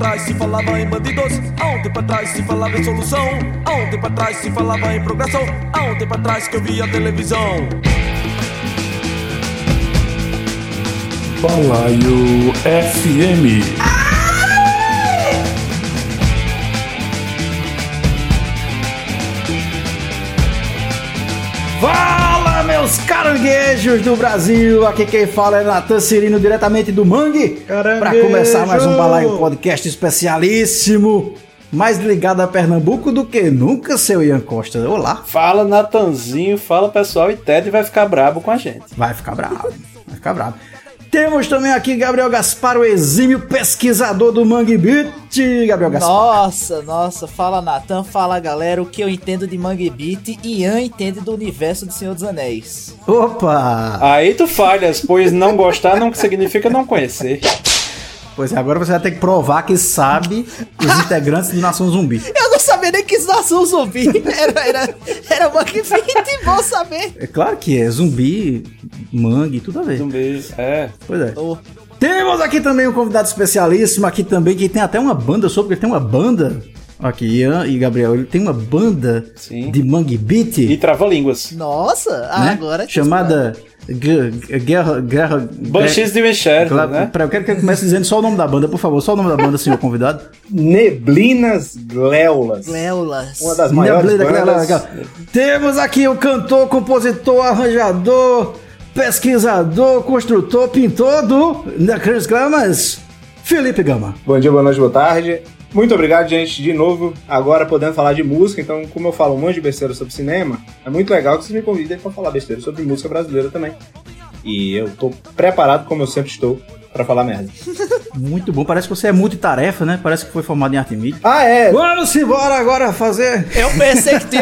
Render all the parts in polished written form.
atrás se falava em bandidos, há um tempo atrás se falava em solução, há um tempo atrás se falava em progresso, há um tempo atrás que eu via televisão. Balaio FM. Fala, meus caranguejos do Brasil! Aqui quem fala é Natan Cirino, diretamente do Mangue, para começar mais um Balaio Podcast especialíssimo, mais ligado a Pernambuco do que nunca, seu Ian Costa. Olá! Fala, Natanzinho, fala pessoal, e Ted vai ficar brabo com a gente. Vai ficar bravo, vai ficar bravo. Temos também aqui Gabriel Gaspar, o exímio pesquisador do Mangue Beat. Gabriel Gaspar. Nossa, fala Natan, fala galera, o que eu entendo de Mangue Beat, Ian entende do universo do Senhor dos Anéis. Opa! Aí tu falhas, pois não gostar não significa não conhecer. Pois é, agora você vai ter que provar que sabe os integrantes de Nação Zumbi. Eu não sabia nem que isso Nação Zumbi era Mangue Beat, bom saber. É claro que é, zumbi, mangue, tudo a ver. Zumbi, é. Pois é. Temos aqui também um convidado especialíssimo, aqui também, que tem até uma banda, porque ele tem uma banda. Aqui, Ian e Gabriel, ele tem uma banda de Mangue Beat. E trava-línguas. Nossa, né? Agora... Chamada... Guerra... Banshees de Winchester, né? Eu quero que ele comece dizendo só o nome da banda, por favor. Só o nome da banda, senhor convidado. Neblinas Gleulas. Uma das maiores bandas. Temos aqui o cantor, compositor, arranjador, pesquisador, construtor, pintor do Necrânios Gramas, Felipe Gama. Bom dia, boa noite, boa tarde. Muito obrigado, gente, de novo, agora podendo falar de música. Então, como eu falo um monte de besteira sobre cinema, é muito legal que vocês me convidem para falar besteira sobre música brasileira também. E eu tô preparado, como eu sempre estou, para falar merda. Muito bom, parece que você é multitarefa, né? Parece que foi formado em arte mídia. Ah, é? Vamos embora agora fazer... Eu pensei que tu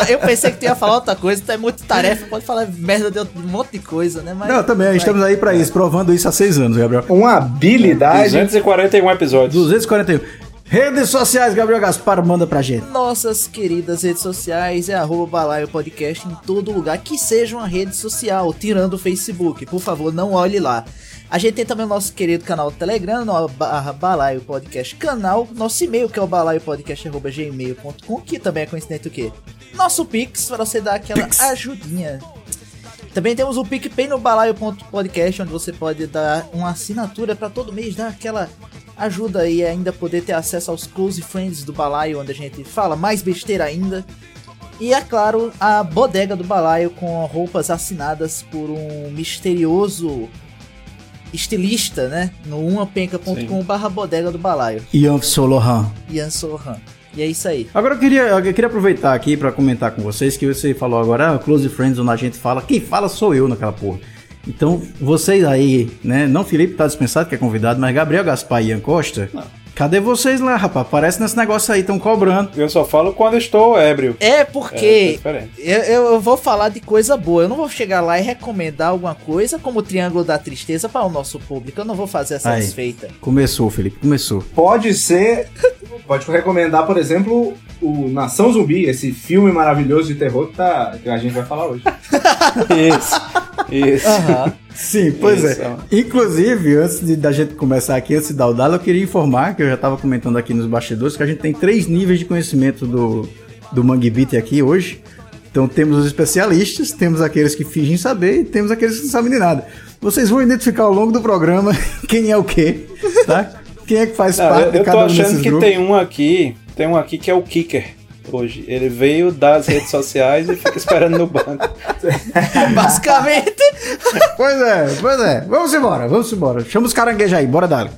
ia falar outra coisa, tu é multitarefa, pode falar merda de um monte de coisa, né? Mas... Não, também, estamos aí para isso, provando isso há 6 anos, Gabriel. Uma habilidade... 241 episódios. 241. Redes sociais, Gabriel Gaspar, manda pra gente. Nossas queridas redes sociais é @Balaio Podcast em todo lugar que seja uma rede social, tirando o Facebook. Por favor, não olhe lá. A gente tem também o nosso querido canal do Telegram, no /Balaio Podcast canal. Nosso e-mail, que é o balaiopodcast@gmail.com, que também é coincidente o quê? Nosso Pix, para você dar aquela ajudinha. Também temos o PicPay no balaio.podcast, onde você pode dar uma assinatura para todo mês, dar aquela ajuda e ainda poder ter acesso aos close friends do Balaio, onde a gente fala mais besteira ainda. E é claro, a bodega do Balaio com roupas assinadas por um misterioso estilista, né? No umapenca.com/bodega do Balaio. Ian Solohan. E é isso aí. Agora eu queria aproveitar aqui pra comentar com vocês que você falou agora, Close Friends, onde a gente fala, quem fala sou eu naquela porra. Então, vocês aí, né, não Felipe tá dispensado, que é convidado, mas Gabriel Gaspar e Ian Costa, não. Cadê vocês lá, rapaz? Parece nesse negócio aí, tão cobrando. Eu só falo quando estou ébrio. É porque eu vou falar de coisa boa. Eu não vou chegar lá e recomendar alguma coisa como o Triângulo da Tristeza para o nosso público. Eu não vou fazer essa desfeita. Começou, Felipe, começou. Pode recomendar, por exemplo, o Nação Zumbi, esse filme maravilhoso de terror que a gente vai falar hoje. Isso. Uhum. Sim, pois isso. Inclusive, antes da gente começar aqui, antes de dar o dado, eu queria informar, que eu já estava comentando aqui nos bastidores, que a gente tem 3 níveis de conhecimento do Mangue Beat aqui hoje. Então temos os especialistas, temos aqueles que fingem saber e temos aqueles que não sabem de nada. Vocês vão identificar ao longo do programa quem é o quê, tá? Quem é que faz parte de cada um desses grupos. Eu tô achando que tem um aqui que é o Kicker. Hoje, ele veio das redes sociais e fica esperando no banco. Basicamente. Pois é. Vamos embora. Chama os caranguejos aí, bora dali.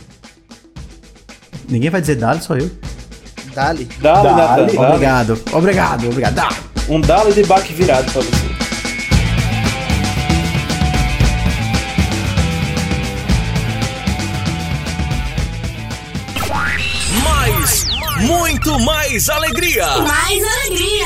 Ninguém vai dizer dali, só eu. Dali. Obrigado. Dali. Um dali de baque virado pra você. Muito mais alegria! Mais alegria!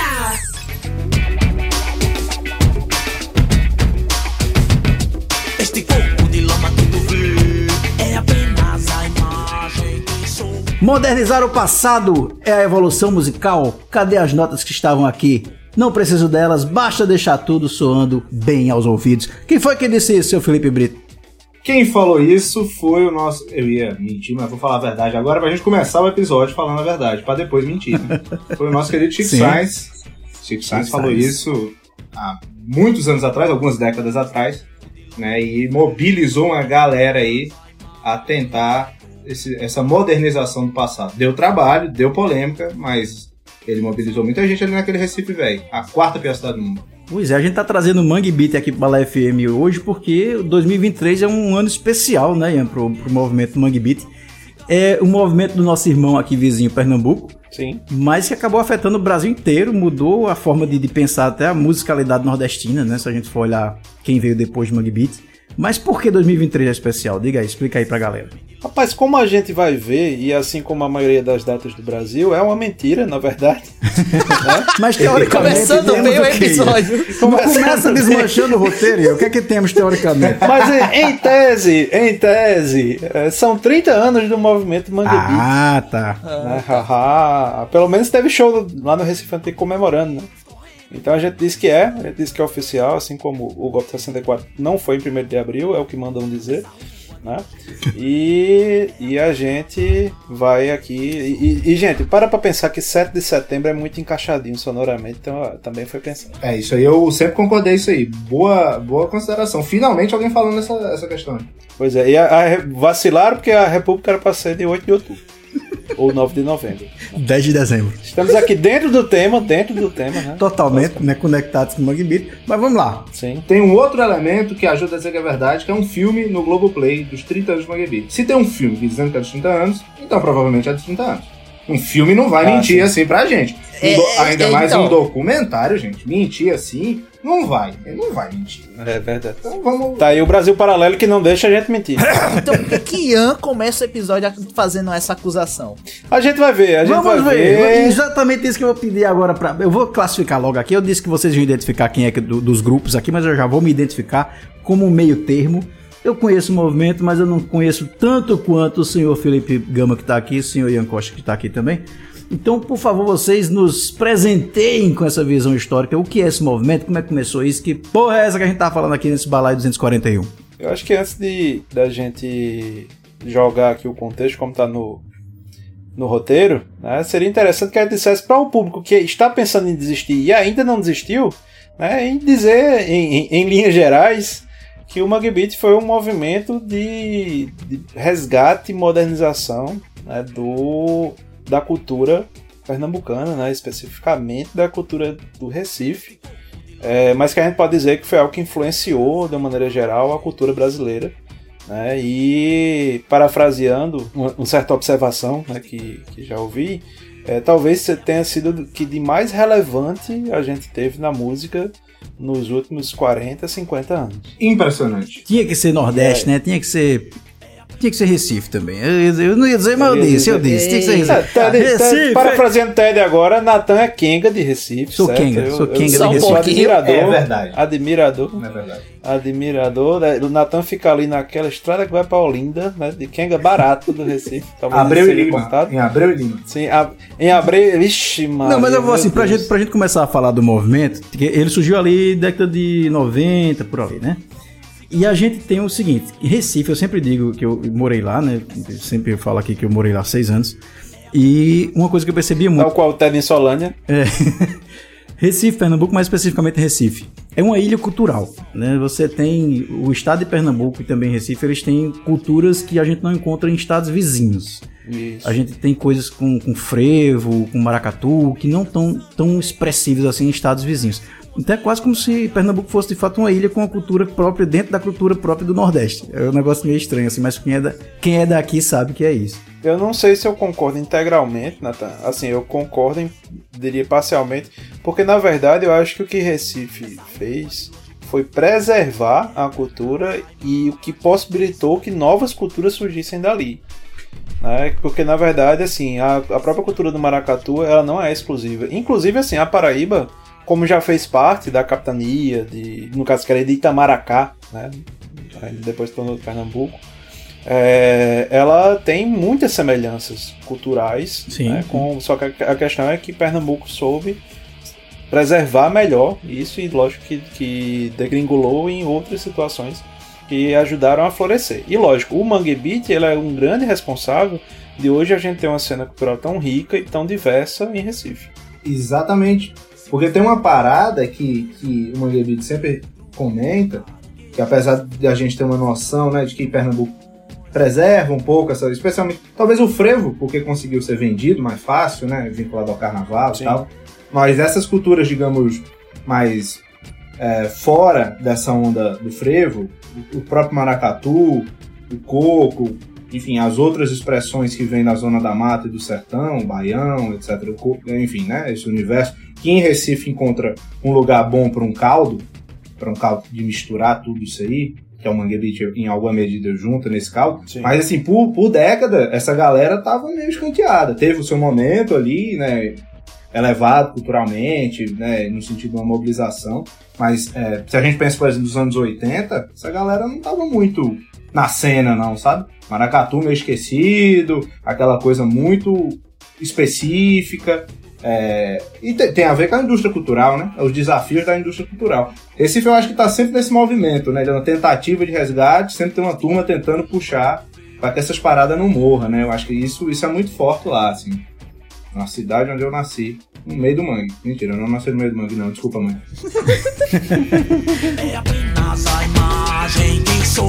Este corpo de lama que tu vê é apenas a imagem que sou. Modernizar o passado é a evolução musical. Cadê as notas que estavam aqui? Não preciso delas, basta deixar tudo soando bem aos ouvidos. Quem foi que disse isso, seu Felipe Brito? Quem falou isso foi o nosso... Eu ia mentir, mas vou falar a verdade agora pra gente começar o episódio falando a verdade, pra depois mentir, né? Foi o nosso querido Chico Sainz. Chico Sainz falou isso há muitos anos atrás, algumas décadas atrás, né? E mobilizou uma galera aí a tentar essa modernização do passado. Deu trabalho, deu polêmica, mas ele mobilizou muita gente ali naquele Recife velho, a quarta pior cidade do mundo. Pois é, a gente tá trazendo o Mangue Beat aqui pro Balai FM hoje porque 2023 é um ano especial, né, Ian, pro movimento Mangue Beat. É um movimento do nosso irmão aqui vizinho, Pernambuco. Sim. Mas que acabou afetando o Brasil inteiro, mudou a forma de pensar até a musicalidade nordestina, né, se a gente for olhar quem veio depois do Mangue Beat. Mas por que 2023 é especial? Diga aí, explica aí pra galera. Rapaz, como a gente vai ver, e assim como a maioria das datas do Brasil, é uma mentira, na verdade. Né? Mas teoricamente começando bem o episódio. Começa desmanchando o roteiro, o que é que temos teoricamente? Mas em tese, são 30 anos do movimento Mangue Beat. Ah, tá. Né? Pelo menos teve show lá no Recife Antigo comemorando, né? Então a gente diz que é oficial, assim como o golpe 64 não foi em 1º de abril, é o que mandam dizer, né? E a gente vai aqui e gente, para pra pensar que 7 de setembro é muito encaixadinho sonoramente, então também foi pensado. É, isso aí eu sempre concordei isso aí, boa consideração, finalmente alguém falando essa questão. Pois é, e vacilaram porque a República era para ser de 8 de outubro. Ou 9 de novembro. 10 de dezembro. Estamos aqui dentro do tema, né? Totalmente, né, conectados com o Mangue Beat. Mas vamos lá. Sim. Tem um outro elemento que ajuda a dizer que é verdade, que é um filme no Globoplay dos 30 anos do Mangue Beat. Se tem um filme dizendo que é dos 30 anos, então provavelmente é dos 30 anos. Um filme não vai mentir assim pra gente. Ainda mais um documentário, gente. Mentir assim, não vai. Ele não vai mentir. É verdade. Então vamos... Tá aí o Brasil Paralelo que não deixa a gente mentir. Então por que Ian começa o episódio fazendo essa acusação? A gente vai ver, Vamos ver. Exatamente isso que eu vou pedir agora pra... Eu vou classificar logo aqui. Eu disse que vocês iam identificar quem é dos grupos aqui, mas eu já vou me identificar como um meio termo. Eu conheço o movimento, mas eu não conheço tanto quanto o senhor Felipe Gama que está aqui, o senhor Ian Costa que está aqui também. Então, por favor, vocês nos presenteiem com essa visão histórica. O que é esse movimento? Como é que começou isso? Que porra é essa que a gente tá falando aqui nesse Balaio 241? Eu acho que antes da gente jogar aqui o contexto, como tá no roteiro, né, seria interessante que a gente dissesse para o público que está pensando em desistir e ainda não desistiu, né, em dizer, em linhas gerais, que o Mangue Beat foi um movimento de resgate e modernização, né, da cultura pernambucana, né, especificamente da cultura do Recife, mas que a gente pode dizer que foi algo que influenciou, de uma maneira geral, a cultura brasileira, né, e parafraseando uma certa observação, né, que já ouvi, talvez tenha sido o que de mais relevante a gente teve na música nos últimos 40, 50 anos. Impressionante. Tinha que ser Nordeste, né? Tinha que ser Recife também. Eu não ia dizer, mas eu disse. Tinha que ser Recife. Recife. Parafraseando Ted agora, Natan é Kenga de Recife. Sou Kenga de Recife. Admirador. É verdade. Admirador. É verdade. Admirador. O Natan fica ali naquela estrada que vai pra Olinda, né? De Kenga barato do Recife. Abreu e Lima. Em Abreu e Lima. Sim, em Abreu. Vixe, mano. Não, mas eu vou assim, pra gente começar a falar do movimento, ele surgiu ali década de 90, por ali, né? E a gente tem o seguinte, Recife, eu sempre digo que eu morei lá, né? Eu sempre falo aqui que eu morei lá há 6 anos. E uma coisa que eu percebia muito... Tal qual o Ted em Solânia. Recife, Pernambuco, mais especificamente Recife, é uma ilha cultural, né? Você tem o estado de Pernambuco e também Recife, eles têm culturas que a gente não encontra em estados vizinhos. Isso. A gente tem coisas com frevo, com maracatu, que não estão tão expressivas assim em estados vizinhos. Então é quase como se Pernambuco fosse de fato uma ilha com uma cultura própria dentro da cultura própria do Nordeste. É um negócio meio estranho assim, mas quem é daqui sabe que é isso. Eu não sei se eu concordo integralmente, Nathan. Assim, eu concordo, diria parcialmente, porque na verdade eu acho que o que Recife fez foi preservar a cultura e o que possibilitou que novas culturas surgissem dali. Né? Porque na verdade, assim, a própria cultura do maracatu, ela não é exclusiva. Inclusive, assim, a Paraíba, como já fez parte da capitania, no caso que era de Itamaracá, né? Depois tornou de Pernambuco, ela tem muitas semelhanças culturais. Sim. Né? Só que a questão é que Pernambuco soube preservar melhor isso, e lógico que degringolou em outras situações que ajudaram a florescer. E lógico, o Mangue Beat ele é um grande responsável de hoje a gente ter uma cena cultural tão rica e tão diversa em Recife. Exatamente. Porque tem uma parada que o Mangue Beat sempre comenta, que apesar de a gente ter uma noção, né, de que Pernambuco preserva um pouco essa, especialmente, talvez o frevo, porque conseguiu ser vendido mais fácil, né, vinculado ao carnaval e tal, mas essas culturas, digamos, mais fora dessa onda do frevo, o próprio maracatu, o coco, enfim, as outras expressões que vêm da zona da mata e do sertão, o baião, etc, enfim, né, esse universo, que em Recife encontra um lugar bom para um caldo de misturar tudo isso aí, que é o Mangue Beat em alguma medida junto nesse caldo. Sim. Mas assim, por década, essa galera tava meio escanteada. Teve o seu momento ali, né, elevado culturalmente, né, no sentido de uma mobilização. Mas se a gente pensa, por exemplo, nos anos 80, essa galera não tava muito na cena, não, sabe? Maracatu meio esquecido, aquela coisa muito específica. E tem a ver com a indústria cultural, né? Os desafios da indústria cultural. Recife eu acho que está sempre nesse movimento, né? De uma tentativa de resgate, sempre tem uma turma tentando puxar para que essas paradas não morram, né? Eu acho que isso é muito forte lá, assim. Na cidade onde eu nasci, no meio do mangue. Mentira, eu não nasci no meio do mangue, não. Desculpa, mãe. É apenas a imagem que sou.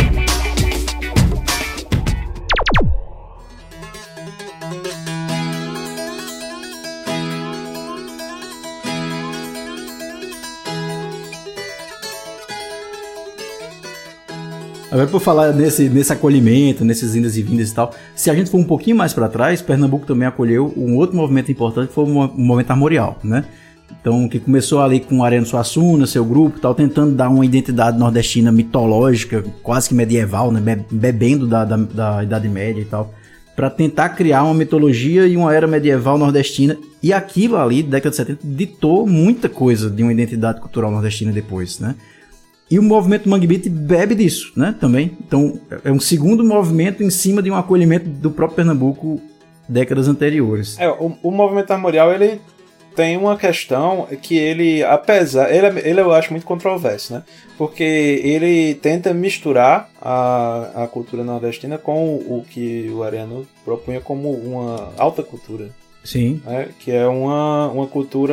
Agora, por falar nesse acolhimento, nesses indas e vindas e tal, se a gente for um pouquinho mais para trás, Pernambuco também acolheu um outro movimento importante, que foi o movimento armorial, né? Então, que começou ali com o Ariano Suassuna, seu grupo, tal, tentando dar uma identidade nordestina mitológica, quase que medieval, né? Bebendo da Idade Média e tal, para tentar criar uma mitologia e uma era medieval nordestina. E aquilo ali, década de 70, ditou muita coisa de uma identidade cultural nordestina depois, né? E o movimento Mangue Beat bebe disso, né, também. Então, é um segundo movimento em cima de um acolhimento do próprio Pernambuco décadas anteriores. O movimento armorial, ele tem uma questão que ele, apesar... Ele eu acho muito controverso, né? Porque ele tenta misturar a cultura nordestina com o que o Ariano propunha como uma alta cultura. Sim. Né? Que é uma cultura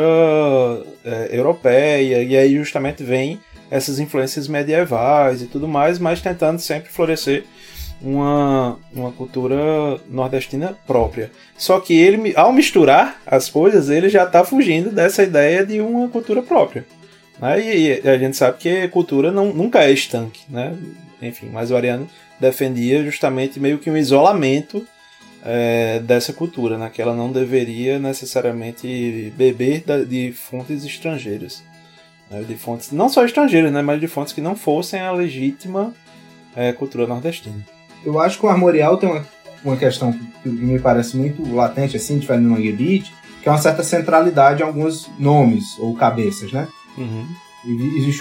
europeia, e aí justamente vem essas influências medievais e tudo mais, mas tentando sempre florescer uma cultura nordestina própria. Só que ele, ao misturar as coisas, ele já está fugindo dessa ideia de uma cultura própria. Né? E a gente sabe que cultura nunca é estanque, né? Enfim, mas o Ariano defendia justamente meio que um isolamento dessa cultura, né? Que ela não deveria necessariamente beber de fontes estrangeiras. De fontes não só estrangeiras, né, mas de fontes que não fossem a legítima cultura nordestina. Eu acho que o armorial tem uma questão que me parece muito latente, assim, diferente do Mangue Beat, que é uma certa centralidade em alguns nomes ou cabeças, né? Uhum. Existe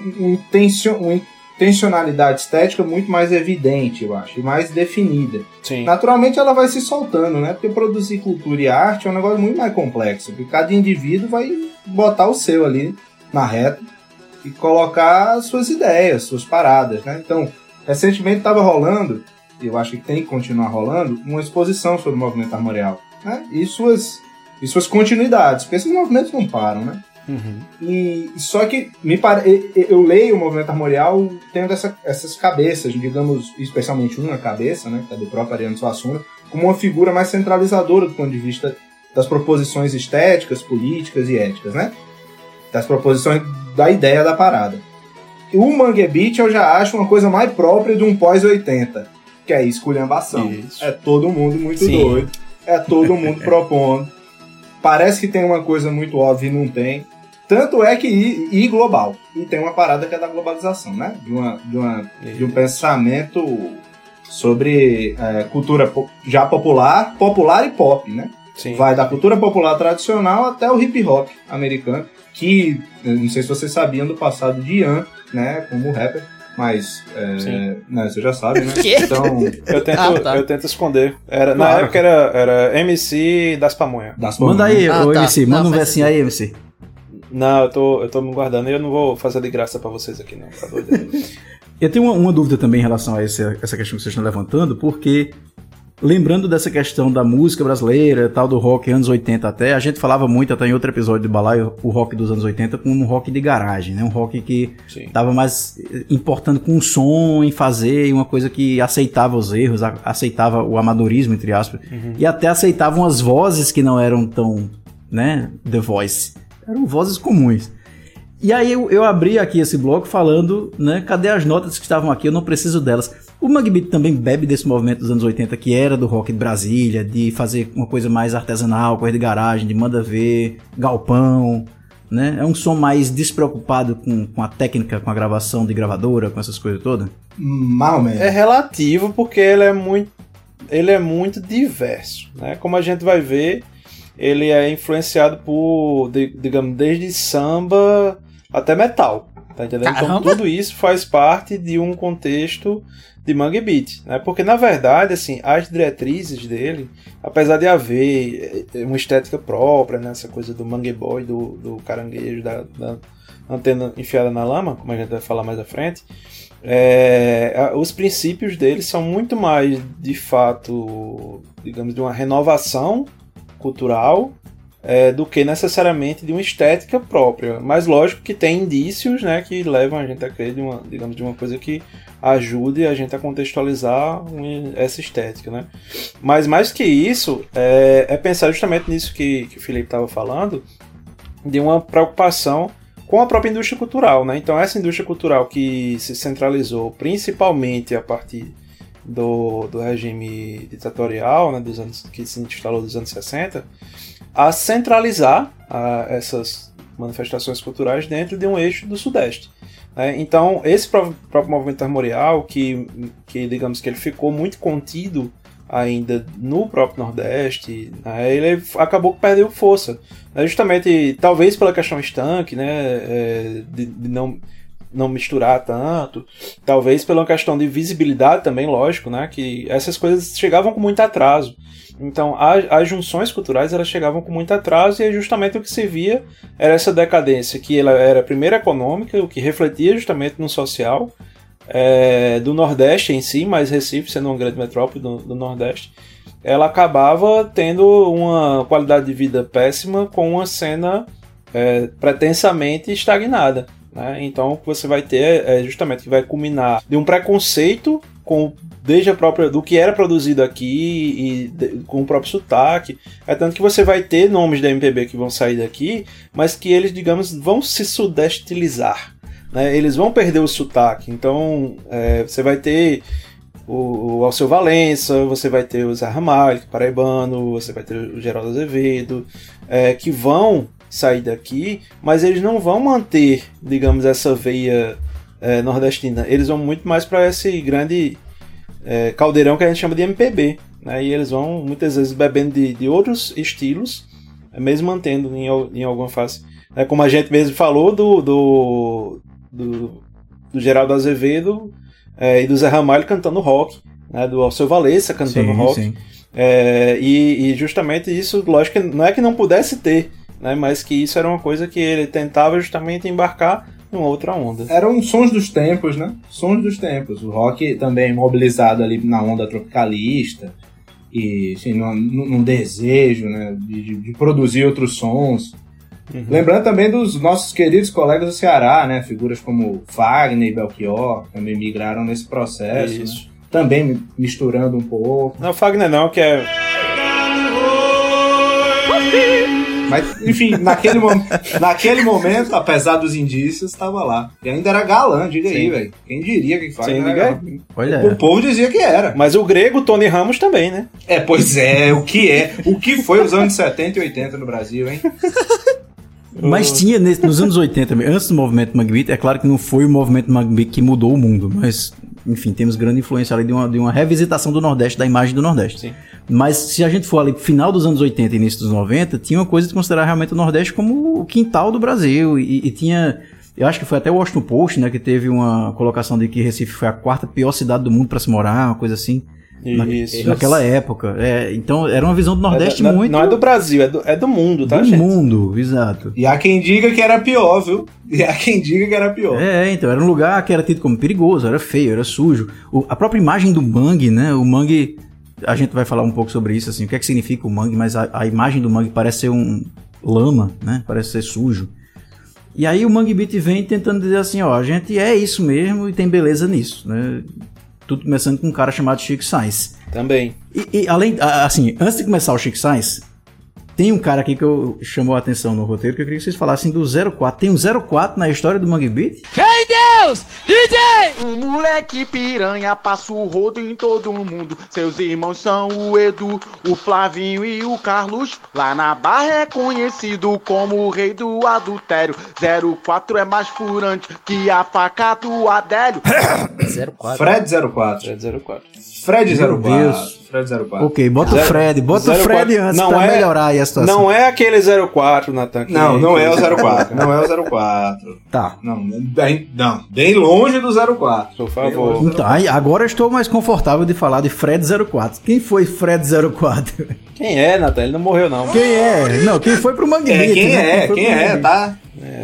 uma intencionalidade estética muito mais evidente, eu acho, e mais definida. Sim. Naturalmente ela vai se soltando, né? Porque produzir cultura e arte é um negócio muito mais complexo, porque cada indivíduo vai botar o seu ali na reta e colocar suas ideias, suas paradas, né? Então, recentemente estava rolando, e eu acho que tem que continuar rolando, uma exposição sobre o movimento armorial, né? E suas continuidades, porque esses movimentos não param, né? Uhum. E só que eu leio o movimento armorial tendo essas cabeças, digamos, especialmente uma cabeça, né, que é do próprio Ariano Suassuna, como uma figura mais centralizadora do ponto de vista das proposições estéticas, políticas e éticas, né? Das proposições da ideia da parada. E o Mangue Beat eu já acho uma coisa mais própria de um pós-80, que é esculhambação. É todo mundo muito doido, é todo mundo propondo. Parece que tem uma coisa muito óbvia e não tem. Tanto é que e global. E tem uma parada que é da globalização, né? De um pensamento sobre cultura já popular e pop, né? Sim. Vai da cultura popular tradicional até o hip hop americano, que, não sei se vocês sabiam do passado de Ian, né, como rapper, mas, né, você já sabe, né? Então, eu tento esconder. Na época era MC das Pamonha. Manda aí, MC, manda um versinho aí, MC. Não, eu tô me guardando e eu não vou fazer de graça pra vocês aqui, não, tá doido? Eu tenho uma dúvida também em relação a essa questão que vocês estão levantando, porque lembrando dessa questão da música brasileira, tal do rock anos 80 até, a gente falava muito até em outro episódio do Balaio, o rock dos anos 80 como um rock de garagem, né? Um rock que estava mais importando com o som, em fazer, uma coisa que aceitava os erros, aceitava o amadorismo, entre aspas, e até aceitavam as vozes que não eram tão, né, The Voice. Eram vozes comuns. E aí eu abri aqui esse bloco falando, né, cadê as notas que estavam aqui, eu não preciso delas. O Mangue Beat também bebe desse movimento dos anos 80, que era do rock de Brasília, de fazer uma coisa mais artesanal, coisa de garagem, de manda ver, galpão, né? É um som mais despreocupado com a técnica, com a gravação de gravadora, com essas coisas todas? Mais ou menos. É relativo, porque ele é muito diverso, né? Como a gente vai ver, ele é influenciado por, digamos, desde samba até metal, tá entendendo? Caramba. Então tudo isso faz parte de um contexto de Mangue Beat, né? Porque na verdade, assim, as diretrizes dele, apesar de haver uma estética própria, né? Essa coisa do Mangue Boy, do caranguejo, da antena enfiada na lama, como a gente vai falar mais à frente, os princípios dele são muito mais, de fato, digamos, de uma renovação cultural, do que necessariamente de uma estética própria. Mas lógico que tem indícios, né, que levam a gente a crer de uma coisa que ajude a gente a contextualizar essa estética, né? Mas mais que isso, é pensar justamente nisso que o Felipe estava falando, de uma preocupação com a própria indústria cultural, né? Então essa indústria cultural que se centralizou principalmente a partir do regime ditatorial, né, que se instalou dos anos 60, a centralizar essas manifestações culturais dentro de um eixo do Sudeste. Né? Então, esse próprio movimento armorial, que digamos que ele ficou muito contido ainda no próprio Nordeste, né, ele acabou que perdeu força. Né? Justamente, talvez pela questão estanque, né, de não misturar tanto, talvez pela questão de visibilidade também, lógico, né, que essas coisas chegavam com muito atraso. Então, as junções culturais, elas chegavam com muito atraso, e justamente o que se via era essa decadência, que ela era primeiro econômica, o que refletia justamente no social do Nordeste em si, mas Recife, sendo uma grande metrópole do Nordeste, ela acabava tendo uma qualidade de vida péssima com uma cena pretensamente estagnada. Né? Então, o que você vai ter é justamente que vai culminar de um preconceito desde a própria do que era produzido aqui e com o próprio sotaque. É tanto que você vai ter nomes da MPB que vão sair daqui, mas que eles, digamos, vão se sudestilizar. Né? Eles vão perder o sotaque. Então, você vai ter o Alceu Valença, você vai ter o Zé Ramalho, paraibano, você vai ter o Geraldo Azevedo, que vão sair daqui, mas eles não vão manter, digamos, essa veia nordestina. Eles vão muito mais para esse grande caldeirão que a gente chama de MPB, né? E eles vão muitas vezes bebendo de outros estilos, mesmo mantendo em alguma fase, como a gente mesmo falou do Geraldo Azevedo e do Zé Ramalho cantando rock, né? Do Alceu Valença cantando rock. Sim. E justamente isso, lógico, não é que não pudesse ter, né, mas que isso era uma coisa que ele tentava justamente embarcar em uma outra onda. Eram sons dos tempos, né? Sons dos tempos. O rock também mobilizado ali na onda tropicalista e assim, num desejo, né, de produzir outros sons. Uhum. Lembrando também dos nossos queridos colegas do Ceará, né? Figuras como Fagner e Belchior também migraram nesse processo. Isso. Né? Também misturando um pouco. Não, Fagner não, que é... Mas, enfim, naquele momento, apesar dos indícios, estava lá. E ainda era galã, diga aí, velho. Quem diria que faz, né? O povo dizia que era. Mas o grego, Tony Ramos, também, né? Pois é. O que foi os anos 70 e 80 no Brasil, hein? Mas tinha, nos anos 80, antes do movimento Mangue Beat, é claro que não foi o movimento Mangue Beat que mudou o mundo, mas... Enfim, temos grande influência ali de uma revisitação do Nordeste, da imagem do Nordeste. Sim. Mas se a gente for ali final dos anos 80 e início dos 90, tinha uma coisa de considerar realmente o Nordeste como o quintal do Brasil. E tinha, eu acho que foi até o Washington Post, né, que teve uma colocação de que Recife foi a 4ª pior cidade do mundo para se morar, uma coisa assim. Isso. Naquela época. Então era uma visão do Nordeste muito... Não é do Brasil, é do mundo, tá, gente? Do mundo, exato. E há quem diga que era pior, viu? Então era um lugar que era tido como perigoso, era feio, era sujo. A própria imagem do mangue, né? O mangue, a gente vai falar um pouco sobre isso, assim, o que é que significa o mangue, mas a imagem do mangue parece ser um lama, né? Parece ser sujo. E aí o Mangue Beat vem tentando dizer assim, ó, a gente é isso mesmo e tem beleza nisso, né? Tudo começando com um cara chamado Chico Sainz. Também. E além, assim, antes de começar o Chico Sainz, tem um cara aqui que chamou a atenção no roteiro, que eu queria que vocês falassem do 04. Tem um 04 na história do Mangue Beat? Ei, Deus! DJ! Um moleque piranha passa o rodo em todo mundo. Seus irmãos são o Edu, o Flavinho e o Carlos. Lá na Barra é conhecido como o rei do adultério. 04 é mais furante que a faca do Adélio. 04. Fred 04. Fred 04. Ok, bota o Fred antes não pra melhorar aí a situação. Não é aquele 04, Nathan. Não é o 04. Não é o 04. Tá. Não, bem longe do 04. Por favor. Então, agora eu estou mais confortável de falar de Fred 04. Quem foi Fred 04? Quem é, Nathan? Ele não morreu, não. Quem é? Não, quem foi pro Mangue Beat? Quem é, tá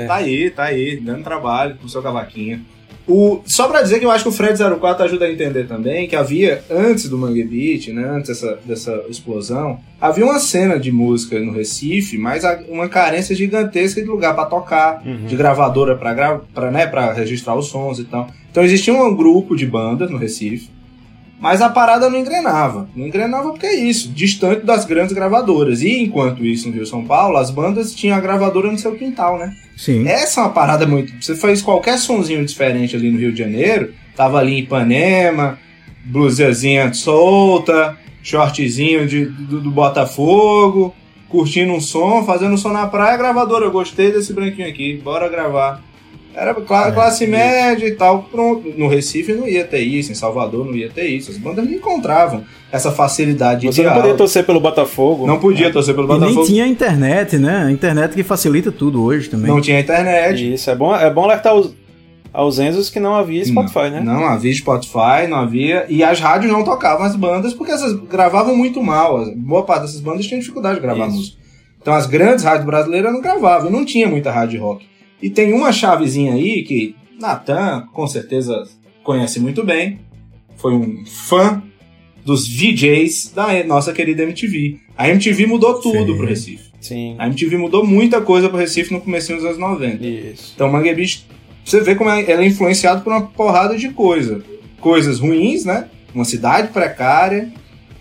aí, dando trabalho com o seu cavaquinho. Só pra dizer que eu acho que o Fred 04 ajuda a entender também que havia, antes do Mangue Beat, né, antes dessa explosão, havia uma cena de música no Recife, mas uma carência gigantesca de lugar pra tocar, de gravadora pra registrar os sons e tal. Então existia um grupo de bandas no Recife, mas a parada não engrenava. Não engrenava porque é isso, distante das grandes gravadoras. E enquanto isso no Rio São Paulo, as bandas tinham a gravadora no seu quintal, né? Sim. Essa é uma parada muito... Você faz qualquer sonzinho diferente ali no Rio de Janeiro, tava ali em Ipanema, blusazinha solta, shortzinho do Botafogo, curtindo um som, fazendo um som na praia, gravadora, eu gostei desse branquinho aqui, bora gravar. Era classe média e tal, pronto. No Recife não ia ter isso, em Salvador não ia ter isso. As bandas não encontravam essa facilidade Você ideal. não podia torcer pelo Botafogo. Não podia torcer pelo Botafogo. E nem tinha internet, né? A internet que facilita tudo hoje também. Não tinha internet. Isso, é bom alertar aos Enzos que não havia Spotify, né? Não havia Spotify, não havia... E as rádios não tocavam as bandas porque essas gravavam muito mal. Boa parte dessas bandas tinha dificuldade de gravar música. Então as grandes rádios brasileiras não gravavam. Não tinha muita rádio rock. E tem uma chavezinha aí que Nathan, com certeza, conhece muito bem. Foi um fã dos VJs da nossa querida MTV. A MTV mudou tudo pro Recife. Sim. A MTV mudou muita coisa pro Recife no comecinho dos anos 90. Isso. Então, Mangue Beat, você vê como ela é influenciada por uma porrada de coisa. Coisas ruins, né? Uma cidade precária,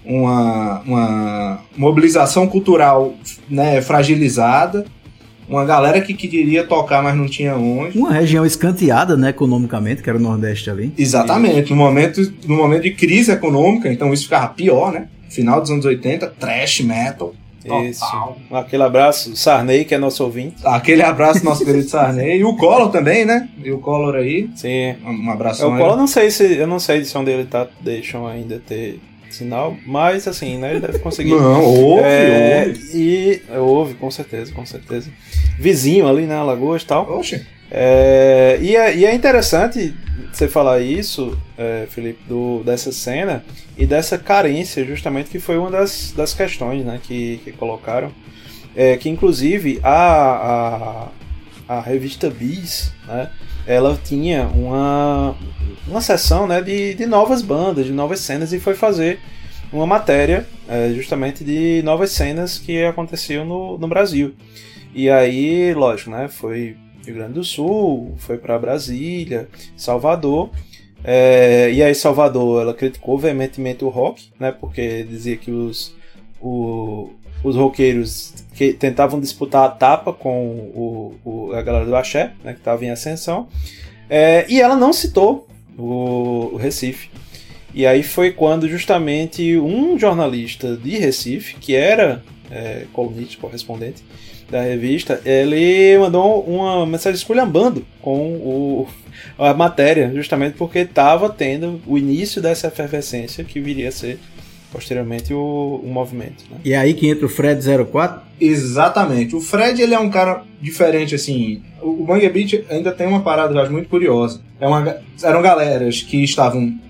uma mobilização cultural, né, fragilizada. Uma galera que queria tocar, mas não tinha onde. Uma região escanteada, né, economicamente, que era o Nordeste ali. Exatamente. No momento de crise econômica, então isso ficava pior, né? Final dos anos 80, thrash metal. Isso. Aquele abraço, Sarney, que é nosso ouvinte. Aquele abraço, nosso querido Sarney. E o Collor também, né? E o Collor aí. Sim. Um abraço. O Collor, eu não sei se onde ele tá, deixam ainda ter sinal, mas assim, né, ele deve conseguir. Não, ouve. E ouve, com certeza. Vizinho ali, né, Alagoas e tal. Oxe. E é interessante você falar isso, Felipe, dessa cena e dessa carência, justamente, que foi uma das questões, né, que colocaram. Que inclusive a revista Bis, né, ela tinha uma seção, né, de novas bandas, de novas cenas, e foi fazer uma matéria justamente de novas cenas que aconteciam no Brasil. E aí, lógico, né, foi Rio Grande do Sul, foi para Brasília, Salvador. E aí Salvador, ela criticou veementemente o rock, né, porque dizia que os roqueiros que tentavam disputar a tapa com a galera do axé, né, que estava em ascensão, e ela não citou o Recife. E aí foi quando justamente um jornalista de Recife, que era colunista, correspondente da revista, ele mandou uma mensagem esculhambando com a matéria, justamente porque estava tendo o início dessa efervescência que viria a ser posteriormente o movimento, né? E é aí que entra o Fred 04? Exatamente. O Fred, ele é um cara diferente, assim. O Mangue Beat ainda tem uma parada que eu acho muito curiosa. Eram galeras que estavam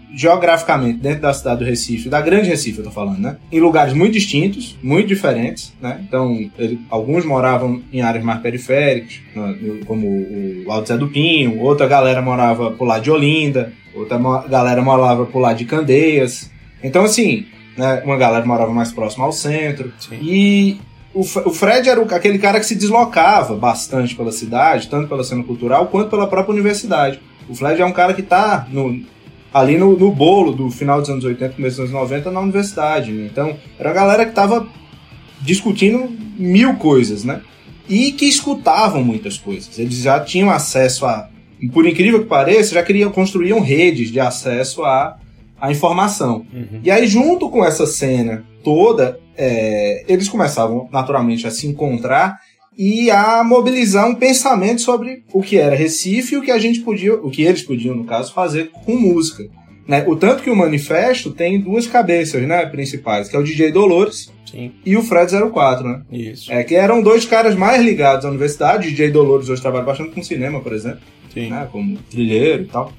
geograficamente dentro da cidade do Recife, da Grande Recife eu tô falando, né? Em lugares muito distintos, muito diferentes, né? Então, alguns moravam em áreas mais periféricas, como o Alto Zé do Pinho, outra galera morava pro lado de Olinda, outra galera morava pro lado de Candeias. Então, assim, né, uma galera morava mais próxima ao centro. Sim. E o Fred era aquele cara que se deslocava bastante pela cidade, tanto pela cena cultural quanto pela própria universidade. O Fred é um cara que tá ali no bolo do final dos anos 80, começo dos anos 90 na universidade, né? Então, era uma galera que tava discutindo mil coisas, né? E que escutavam muitas coisas. Eles já tinham acesso por incrível que pareça, já construíam redes de acesso à informação. Uhum. E aí, junto com essa cena toda, eles começavam naturalmente a se encontrar e a mobilizar um pensamento sobre o que era Recife e o que eles podiam, no caso, fazer com música. Né? O tanto que o manifesto tem duas cabeças, né, principais, que é o DJ Dolores. Sim. E o Fred 04, né? Isso. Que eram dois caras mais ligados à universidade. O DJ Dolores hoje trabalha bastante com cinema, por exemplo. Sim. Né, como trilheiro e tal.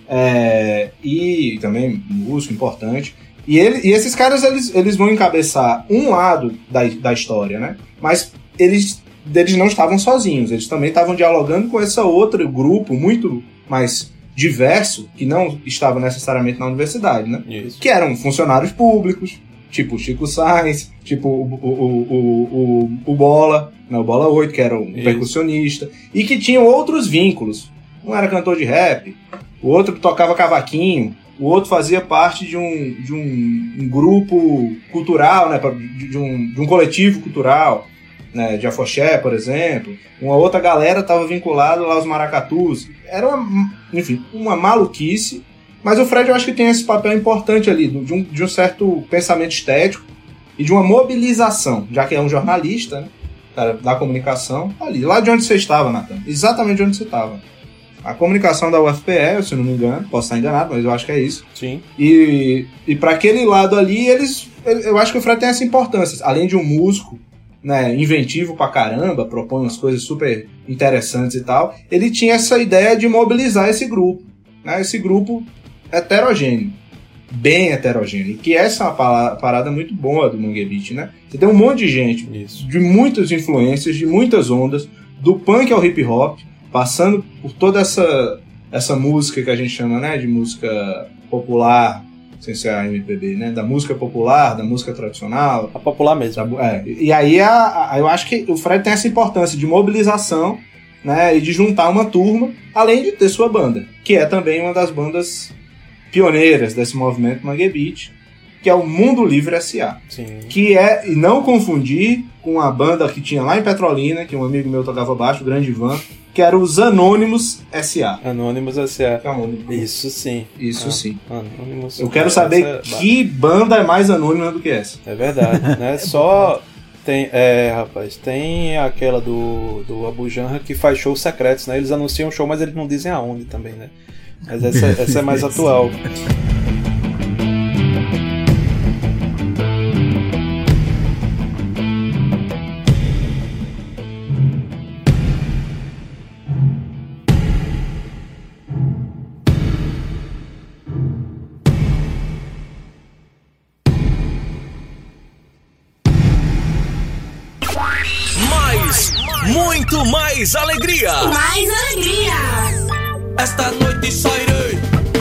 E também músico importante. E esses caras, eles vão encabeçar um lado da história, né? Mas eles não estavam sozinhos, eles também estavam dialogando com esse outro grupo muito mais diverso, que não estava necessariamente na universidade, né? Isso. Que eram funcionários públicos, tipo o Chico Sainz, tipo o Bola, né? O Bola 8, que era um percussionista, e que tinham outros vínculos. Um era cantor de rap, o outro tocava cavaquinho, o outro fazia parte de um grupo cultural, né? de um coletivo cultural, né, de Afoxé, por exemplo. Uma outra galera estava vinculada lá aos maracatus. Era uma maluquice, mas o Fred eu acho que tem esse papel importante ali, de um certo pensamento estético e de uma mobilização, já que é um jornalista, né, cara da comunicação, ali, lá de onde você estava, Nathan, exatamente onde você estava. A comunicação da UFPE, se eu não me engano, posso estar enganado, mas eu acho que é isso. Sim. E para aquele lado ali, eu acho que o Fred tem essa importância, além de um músico, né, inventivo pra caramba, propõe umas coisas super interessantes e tal, ele tinha essa ideia de mobilizar esse grupo, né, esse grupo heterogêneo, bem heterogêneo, que essa é uma parada muito boa do Mangue Beat, né? Você tem um monte de gente, de muitas influências, de muitas ondas, do punk ao hip hop, passando por toda essa música que a gente chama, né, de música popular, sem ser a MPB, né? Da música popular, da música tradicional. A popular mesmo. E aí eu acho que o Fred tem essa importância de mobilização, né? E de juntar uma turma, além de ter sua banda, que é também uma das bandas pioneiras desse movimento Mangue Beat, que é o Mundo Livre S.A. Sim. Que é, e não confundir com a banda que tinha lá em Petrolina, que um amigo meu tocava baixo, o Grande Ivan, que era os Anônimos S.A. Anônimos S.A. Isso sim. Isso sim. Anônimos. Eu quero saber que banda é mais anônima do que essa. É verdade, né? Só tem, rapaz, tem aquela do Abu Janra que faz shows secretos, né? Eles anunciam show, mas eles não dizem aonde também, né? Mas essa é mais atual. Muito mais alegria! Mais alegria! Esta noite só irei.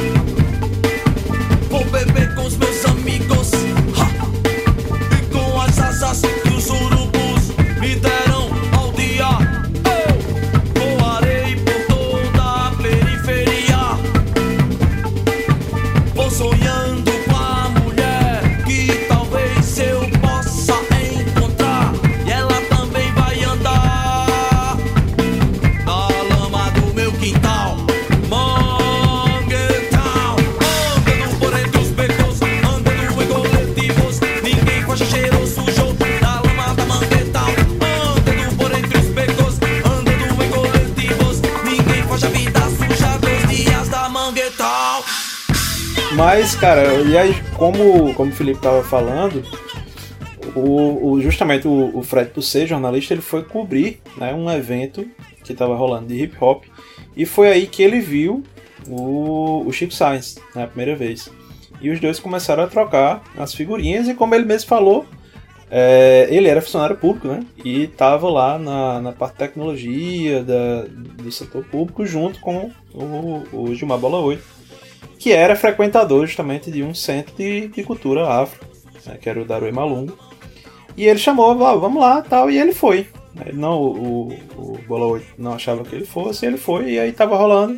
Vou beber com os meus amigos, e com as asas que os urubus me deram ao dia. Eu voarei por toda a periferia. Vou sonhando com a mulher que talvez eu possa encontrar, e ela também vai andar na lama do meu quintal. Manguetown, andando por entre os becos, andando em coletivos, ninguém faz cheiro sujo da lama da Manguetown. Andando por entre os becos, andando em coletivos, ninguém faz a vida suja dos dias da Manguetown. Mas, cara, e aí, como o Felipe tava falando, justamente o Fred, por ser jornalista, ele foi cobrir, né, um evento que tava rolando de hip hop, e foi aí que ele viu o Chico Sainz, né, a primeira vez. E os dois começaram a trocar as figurinhas, e como ele mesmo falou, ele era funcionário público, né? E estava lá na parte de tecnologia do setor público, junto com o Gilmar Bola 8, que era frequentador justamente de um centro de cultura afro, né? Que era o Daruê Malungo. E ele chamou, vamos lá, tal, e ele foi. Não, o Bola 8 não achava que ele fosse, ele foi, e aí tava rolando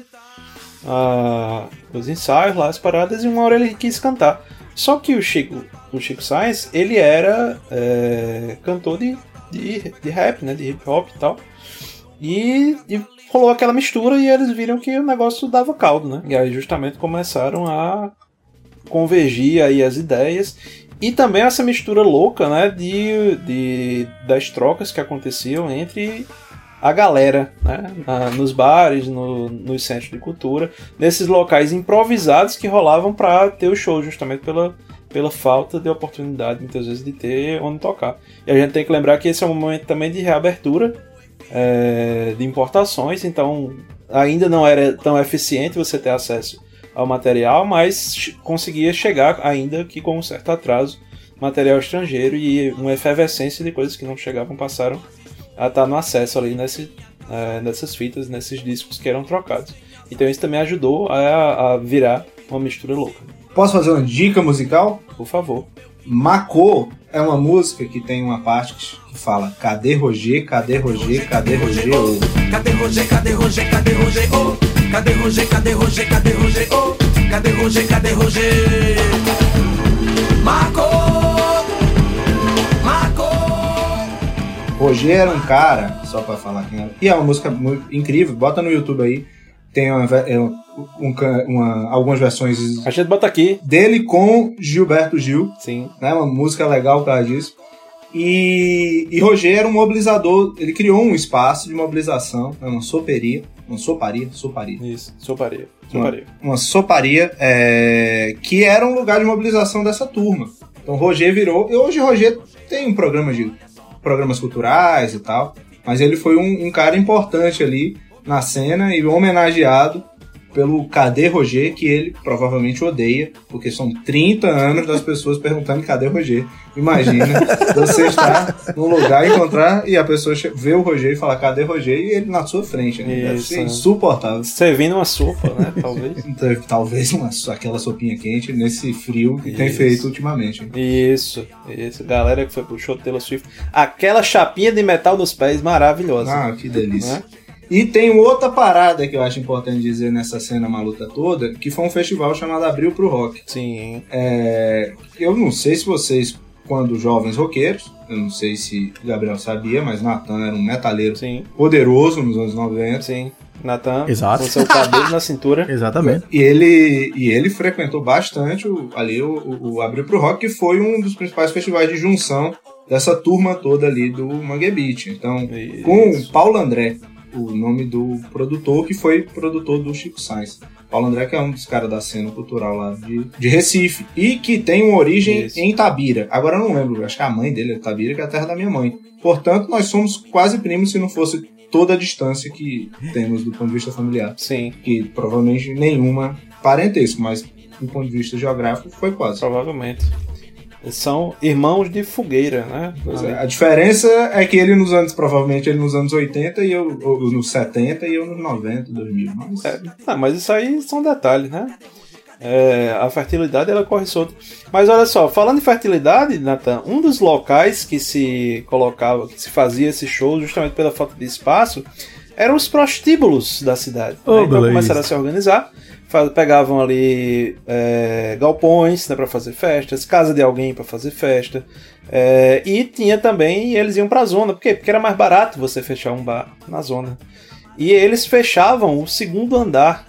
os ensaios lá, as paradas, e uma hora ele quis cantar. Só que o Chico Science, ele era cantor de rap, né, de hip hop e tal. E rolou aquela mistura, e eles viram que o negócio dava caldo, né? E aí justamente começaram a convergir aí as ideias. E também essa mistura louca, né, das trocas que aconteciam entre a galera, né, nos bares, nos centros de cultura, nesses locais improvisados que rolavam para ter o show, justamente pela falta de oportunidade, muitas vezes, de ter onde tocar. E a gente tem que lembrar que esse é um momento também de reabertura de importações, então ainda não era tão eficiente você ter acesso ao material, mas conseguia chegar, ainda que com um certo atraso, material estrangeiro, e uma efervescência de coisas que não chegavam passaram a estar no acesso ali nessas fitas, nesses discos que eram trocados. Então isso também ajudou a virar uma mistura louca. Posso fazer uma dica musical? Por favor. Macô é uma música que tem uma parte que fala: cadê Roger, cadê Roger, cadê Roger? Cadê Roger, cadê Roger, cadê Roger? Oh, cadê Roger, cadê Roger, cadê Roger? Oh, cadê Roger, cadê Roger? Marcou! Roger era um cara, só pra falar quem era, e é uma música muito incrível, bota no YouTube aí, tem algumas versões a gente bota aqui dele com Gilberto Gil. Sim. Né, uma música legal por causa disso. E Roger era um mobilizador, ele criou um espaço de mobilização, uma soparia. Isso, soparia. Uma soparia que era um lugar de mobilização dessa turma. Então Roger virou, e hoje Roger tem um programas culturais e tal, mas ele foi um cara importante ali na cena e homenageado pelo Cadê Roger, que ele provavelmente odeia, porque são 30 anos das pessoas perguntando cadê Roger. Imagina você estar num lugar, encontrar, e a pessoa vê o Roger e fala cadê Roger, e ele na sua frente, né? Deve ser insuportável. Servindo uma sopa, né? Talvez aquela sopinha quente nesse frio que tem feito ultimamente. Isso. Galera que foi pro show Taylor Swift. Aquela chapinha de metal nos pés maravilhosa. Ah, que delícia. Né? E tem outra parada que eu acho importante dizer nessa cena maluca toda, que foi um festival chamado Abril pro Rock. Sim. Eu não sei se vocês, quando jovens roqueiros, eu não sei se o Gabriel sabia, mas Nathan era um metaleiro poderoso nos anos 90. Sim. Nathan, exato, com seu cabelo na cintura. Exatamente. E ele frequentou bastante o Abril pro Rock, que foi um dos principais festivais de junção dessa turma toda ali do Mangue Beat. Então, com o Paulo André, o nome do produtor, que foi produtor do Chico Science. Paulo André, que é um dos caras da cena cultural lá de Recife, e que tem uma origem em Itabira. Agora eu não lembro, acho que a mãe dele é Itabira, que é a terra da minha mãe. Portanto, nós somos quase primos, se não fosse toda a distância que temos do ponto de vista familiar. Sim. Que provavelmente nenhuma parentesco, mas do ponto de vista geográfico foi quase. Provavelmente. São irmãos de fogueira, né? A diferença é que provavelmente ele nos anos 80 e eu nos 70 e eu nos 90, 2000. Mas isso aí são detalhes, né? A fertilidade, ela corre solta. Mas olha só, falando em fertilidade, Nathan, um dos locais que se fazia esse show, justamente pela falta de espaço, eram os prostíbulos da cidade. Então começaram a se organizar. Pegavam ali galpões, né, para fazer festas, casa de alguém para fazer festa, e tinha também, eles iam para a zona. Por quê? Porque era mais barato você fechar um bar na zona. E eles fechavam o segundo andar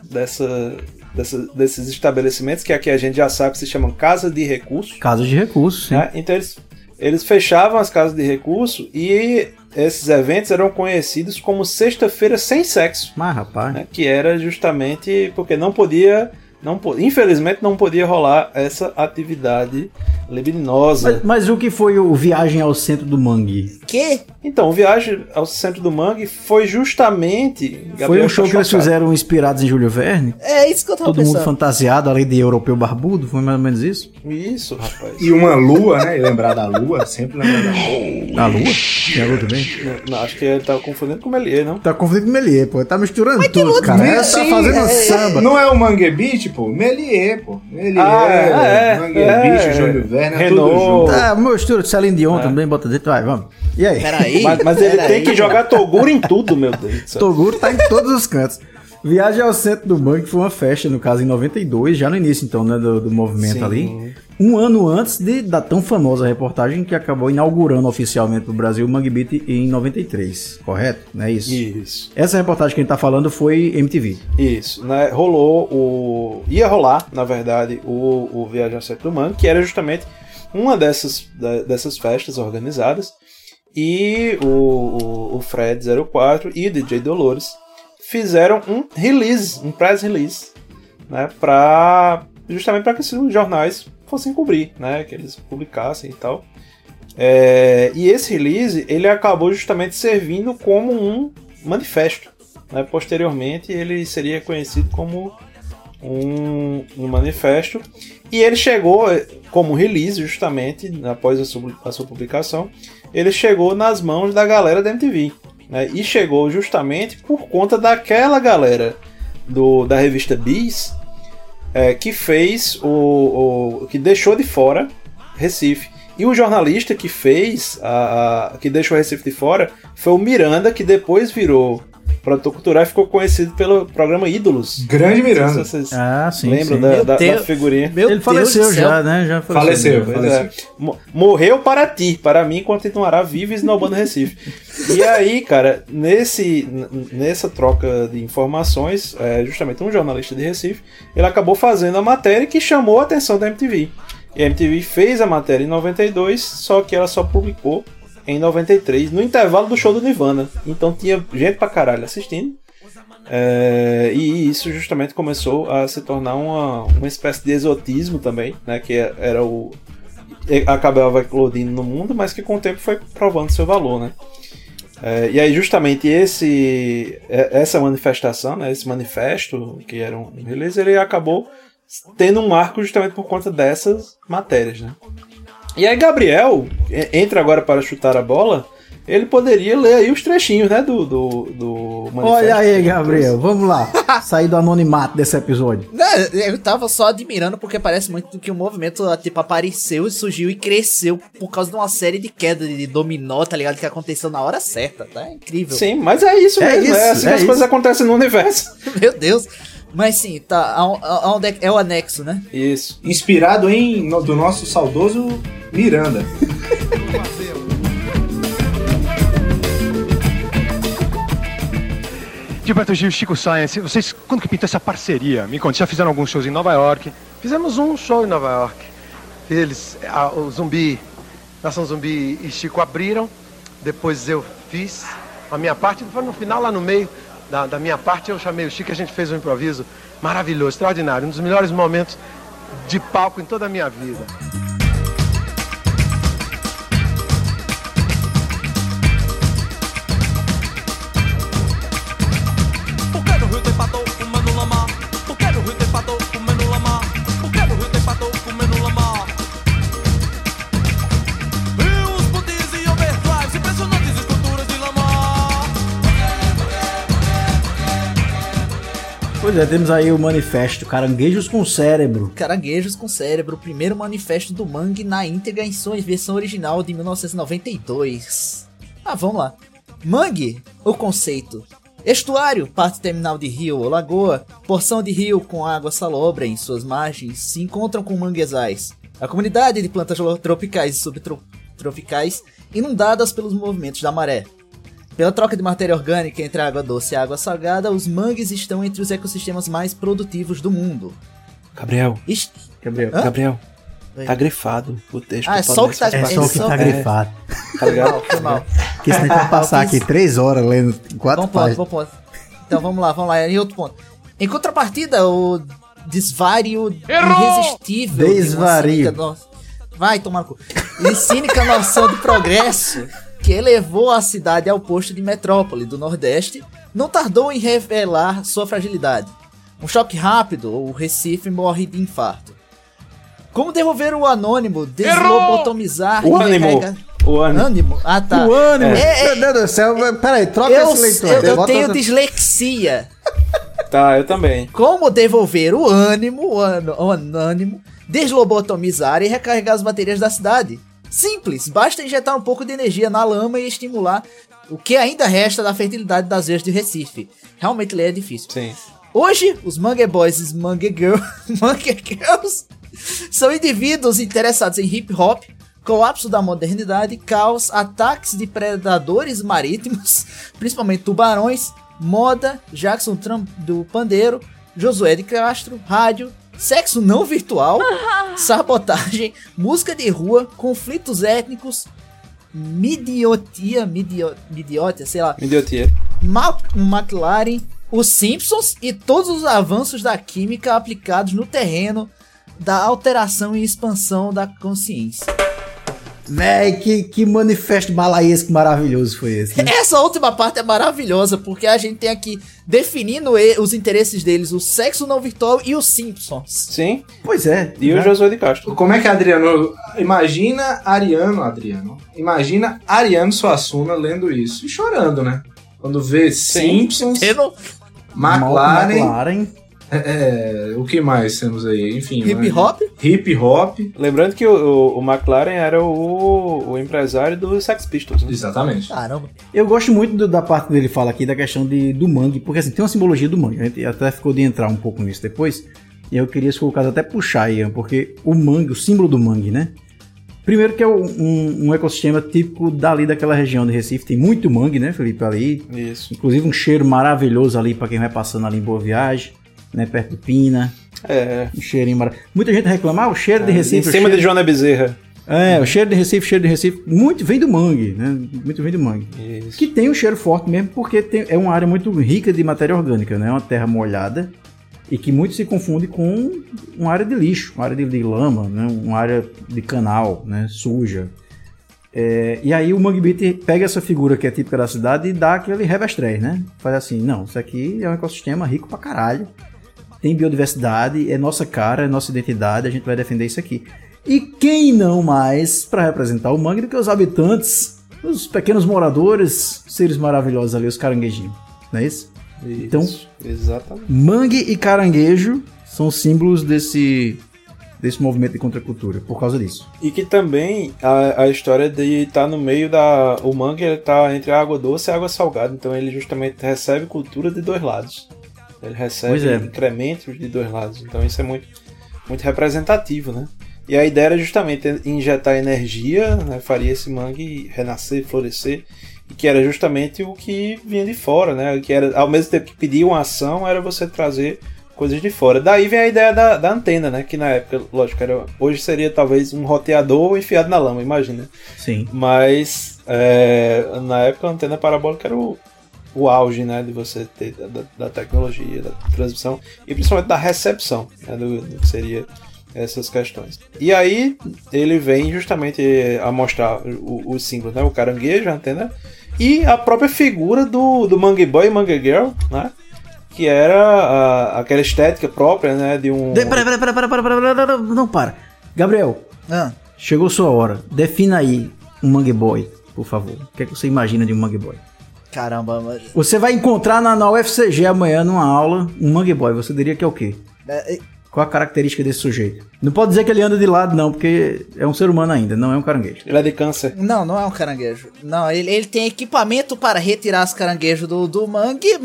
desses estabelecimentos, que aqui a gente já sabe que se chamam Casa de Recurso. Casa de Recurso, sim. Então eles fechavam as casas de recurso, e esses eventos eram conhecidos como Sexta-feira Sem Sexo. Mas, rapaz. Né, que era justamente porque não podia Infelizmente não podia rolar essa atividade libidinosa. Mas o que foi o Viagem ao Centro do Mangue? Que? Então, o Viagem ao Centro do Mangue foi justamente... Foi um show que eles fizeram inspirados em Júlio Verne? É isso que eu tava Todo pensando. mundo fantasiado, além de europeu barbudo, foi mais ou menos isso? Isso, rapaz. E uma lua, né? Lembrar da lua, sempre lembrar da lua. A lua? Tem a lua também? Não, acho que ele tava confundindo com o Melier, não? Tá confundindo com Melier, pô. Tá misturando Mas tem tudo, outro cara. também, Tá Sim, fazendo samba. Não é o Mangue Beach, pô? Melier, pô. Melier, Mangue Beach, Júlio Verne, é tudo Renault. junto. Ah, mistura de Celine Dion também, bota dentro, vai, vamos. E aí? Peraí. Mas ele tem que jogar Toguro em tudo, meu Deus do céu. Toguro tá em todos os cantos. Viagem ao Centro do Mangue foi uma festa, no caso, em 92, já no início, então, né, do movimento. Sim. Ali. Um ano antes da tão famosa reportagem que acabou inaugurando oficialmente no Brasil o Mangue Beat em 93, correto? Não é isso? Isso. Essa reportagem que a gente tá falando foi MTV. Isso, né? Ia rolar, na verdade, o Viagem ao Centro do Mangue, que era justamente uma dessas festas organizadas. E o Fred 04 e o DJ Dolores fizeram um release, um press release, né, justamente para que os jornais fossem cobrir, né, que eles publicassem e tal. E esse release ele acabou justamente servindo como um manifesto, né? Posteriormente ele seria conhecido como um manifesto, e ele chegou como release justamente após a sua publicação. Ele chegou nas mãos da galera da MTV, né? E chegou justamente por conta daquela galera da revista Bis, que fez que deixou de fora Recife. E o jornalista que fez que deixou Recife de fora foi o Miranda, que depois virou produtor cultural e ficou conhecido pelo programa Ídolos. Grande Miranda. Vocês sim, lembram sim. da figurinha? Ele faleceu já, né? Já faleceu. Morreu para ti, para mim continuará vivo e esnobando Recife. E aí, cara, nessa troca de informações, justamente um jornalista de Recife, ele acabou fazendo a matéria que chamou a atenção da MTV. E a MTV fez a matéria em 92, só que ela só publicou em 93, no intervalo do show do Nirvana. Então tinha gente pra caralho assistindo. E isso justamente começou a se tornar uma espécie de exotismo também, né? Que acabava eclodindo no mundo, mas que com o tempo foi provando seu valor, né? E aí justamente essa manifestação, né, esse manifesto, que era um release, ele acabou tendo um marco justamente por conta dessas matérias, né? E aí Gabriel entra agora para chutar a bola. Ele poderia ler aí os trechinhos, né, do manifesto. Olha aí, Gabriel, vamos lá. Sair do anonimato desse episódio. Não, eu tava só admirando porque parece muito que o movimento tipo apareceu, surgiu e cresceu por causa de uma série de quedas de dominó, tá ligado? Que aconteceu na hora certa, tá? É incrível. Sim, mas é isso mesmo. É assim que as coisas acontecem no universo. Meu Deus. Mas sim, tá. Onde é o anexo, né? Isso. Inspirado do nosso saudoso Miranda. Gilberto Gil e Chico Science, vocês quando que pintou essa parceria? Me conte, já fizeram alguns shows em Nova York? Fizemos um show em Nova York. O Zumbi, Nação Zumbi e Chico abriram, depois eu fiz a minha parte, no final, lá no meio da minha parte, eu chamei o Chico e a gente fez um improviso maravilhoso, extraordinário, um dos melhores momentos de palco em toda a minha vida. Pois é, temos aí o manifesto Caranguejos com Cérebro. Caranguejos com Cérebro, o primeiro manifesto do Mangue na íntegra em sua versão original de 1992. Vamos lá. Mangue, o conceito. Estuário, parte terminal de rio ou lagoa, porção de rio com água salobra em suas margens, se encontram com manguezais. A comunidade de plantas tropicais e subtropicais inundadas pelos movimentos da maré. Pela troca de matéria orgânica entre a água doce e a água salgada, os mangues estão entre os ecossistemas mais produtivos do mundo. Gabriel. Gabriel. Oi. Tá grifado o texto. É só o que tá grifado. É só o que tá grifado. Tá ligado? Foi mal. Porque senão a gente vai passar aqui 3 horas lendo 4 páginas. Bom ponto. Então vamos lá. Em outro ponto. Em contrapartida, o desvario irresistível. Desvario. Vai tomar no cu. E cínica noção de progresso que elevou a cidade ao posto de metrópole do Nordeste, não tardou em revelar sua fragilidade. Um choque rápido, o Recife morre de infarto. Como devolver o anônimo, deslobotomizar o ânimo. O ânimo. Ah, tá. O ânimo. Meu Deus do céu. Peraí, troca esse leitor. Eu tenho dislexia. Tá, eu também. Como devolver o ânimo, deslobotomizar e recarregar as baterias da cidade? Simples, basta injetar um pouco de energia na lama e estimular o que ainda resta da fertilidade das veias de Recife. Realmente é difícil. Sim. Hoje, os Mangue Boys e Mangue Girls são indivíduos interessados em hip hop, colapso da modernidade, caos, ataques de predadores marítimos, principalmente tubarões, moda, Jackson Trump do pandeiro, Josué de Castro, rádio, sexo não virtual, sabotagem, música de rua, conflitos étnicos, midiotia, sei lá. Midiotia. McLaren, os Simpsons e todos os avanços da química aplicados no terreno da alteração e expansão da consciência. Véi, que manifesto balaísco maravilhoso foi esse, né? Essa última parte é maravilhosa, porque a gente tem aqui definindo os interesses deles, o sexo não virtual e os Simpsons. Sim. Pois é. E o Josué de Castro. Como é que é, Adriano? Imagina Ariano Suassuna lendo isso e chorando, né? Quando vê Simpsons, McLaren. O que mais temos aí? Enfim. Hip hop. Lembrando que o McLaren era o empresário do Sex Pistols. Né? Exatamente. Caramba. Eu gosto muito da parte dele fala aqui da questão do mangue, porque assim, tem uma simbologia do mangue. A gente até ficou de entrar um pouco nisso depois. E eu queria, se for o caso, até puxar, Ian, porque o mangue, o símbolo do mangue, né? Primeiro que é um ecossistema típico dali daquela região de Recife. Tem muito mangue, né, Felipe, ali. Isso. Inclusive um cheiro maravilhoso ali pra quem vai passando ali em Boa Viagem. Né, perto do Pina. Um cheirinho maravilhoso. Muita gente reclama, o cheiro de Recife. Em cima de Joana Bezerra. O cheiro de Recife, muito vem do mangue, né? Muito vem do mangue. Isso. Que tem um cheiro forte mesmo, porque é uma área muito rica de matéria orgânica, né? É uma terra molhada e que muito se confunde com uma área de lixo, uma área de lama, né? Uma área de canal, né? Suja. E aí o Mangue Beat pega essa figura que é típica da cidade e dá aquele revestrez, né? Faz assim, não, isso aqui é um ecossistema rico pra caralho. Tem biodiversidade, é nossa cara, é nossa identidade, a gente vai defender isso aqui. E quem não mais para representar o mangue do que os habitantes, os pequenos moradores, seres maravilhosos ali, os caranguejinhos, não é isso? Então, exatamente. Mangue e caranguejo são símbolos desse movimento de contracultura, por causa disso. E que também a história de estar no meio o mangue está entre a água doce e a água salgada, então ele justamente recebe cultura de dois lados. Ele recebe incrementos de dois lados. Então isso é muito, muito representativo, né? E a ideia era justamente injetar energia, né? Faria esse mangue renascer, florescer, e que era justamente o que vinha de fora, né? Que era, ao mesmo tempo que pedia uma ação, era você trazer coisas de fora. Daí vem a ideia da antena, né? Que na época, lógico, hoje seria talvez um roteador enfiado na lama, imagina. Sim. Mas na época a antena parabólica era o auge, né, de você ter da tecnologia, da transmissão e principalmente da recepção, né, do que seria essas questões. E aí ele vem justamente a mostrar os símbolos, né, o caranguejo, a antena e a própria figura do Mangue Boy e Mangue Girl, né, que era aquela estética própria, né, de um... Para. Não, para. Gabriel, chegou sua hora. Defina aí um Mangue Boy, por favor. O que é que você imagina de um Mangue Boy? Caramba, mas... Você vai encontrar na UFCG amanhã, numa aula, um Mangue Boy. Você diria que é o quê? Qual a característica desse sujeito? Não pode dizer que ele anda de lado, não, porque é um ser humano ainda, não é um caranguejo. Ele é de câncer. Não é um caranguejo. Não, ele tem equipamento para retirar os caranguejos do mangue,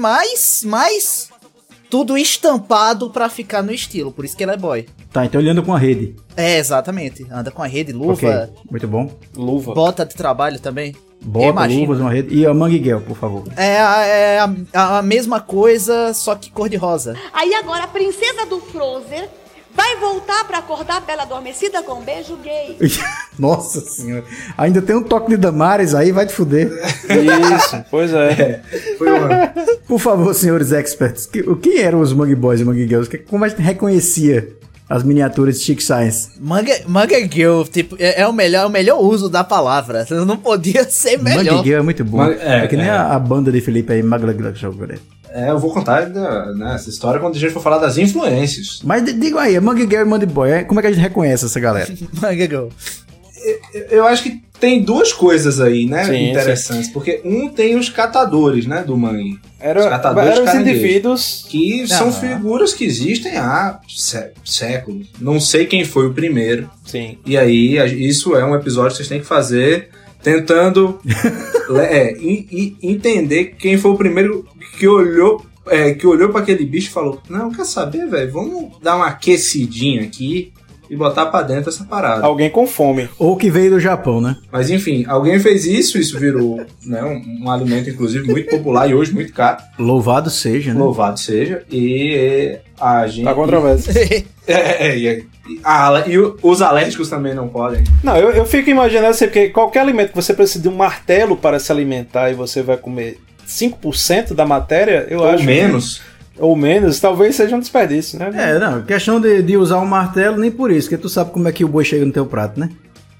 mas tudo estampado para ficar no estilo, por isso que ele é boy. Tá, então ele anda com a rede. Exatamente. Anda com a rede, luva. Okay, muito bom. Luva. Bota de trabalho também. Bota, luvas, uma rede. E a Mangue Girl, por favor. É a mesma coisa, só que cor de rosa. Aí agora a princesa do Frozen Vai voltar pra acordar a bela adormecida com um beijo gay. Nossa senhora. Ainda tem um toque de Damares aí, vai te fuder. Isso, pois é. Foi uma... Por favor, senhores experts, quem eram os Mangue Boys e Mangue Girls? Como a gente reconhecia as miniaturas de Chick Science? Mangue Girl, tipo, é o melhor uso da palavra. Não podia ser melhor. Mangue Girl é muito bom. É que nem a banda de Felipe aí, Magla. Eu vou contar essa história quando a gente for falar das influências. Mas diga aí, Mangue Girl e Mangue Boy, como é que a gente reconhece essa galera? Mangue Girl. Eu acho que tem duas coisas aí, né, Sim, interessantes. Sim. Porque tem os catadores, né, do mangue. Eram os indivíduos que são figuras que existem há séculos. Não sei quem foi o primeiro. Sim. E aí, isso é um episódio que vocês têm que fazer tentando entender quem foi o primeiro que olhou para aquele bicho e falou: não, quer saber, velho? Vamos dar uma aquecidinha aqui e botar pra dentro essa parada. Alguém com fome. Ou que veio do Japão, né? Mas enfim, alguém fez isso virou, né, um alimento, inclusive, muito popular e hoje muito caro. Louvado seja, né? Louvado seja. E a gente... Tá controverso. E os alérgicos também não podem. Não, eu fico imaginando assim, porque qualquer alimento que você precisa de um martelo para se alimentar e você vai comer 5% da matéria, eu acho... Ou menos, talvez seja um desperdício, né? Não, questão de usar um martelo, nem por isso, porque tu sabe como é que o boi chega no teu prato, né?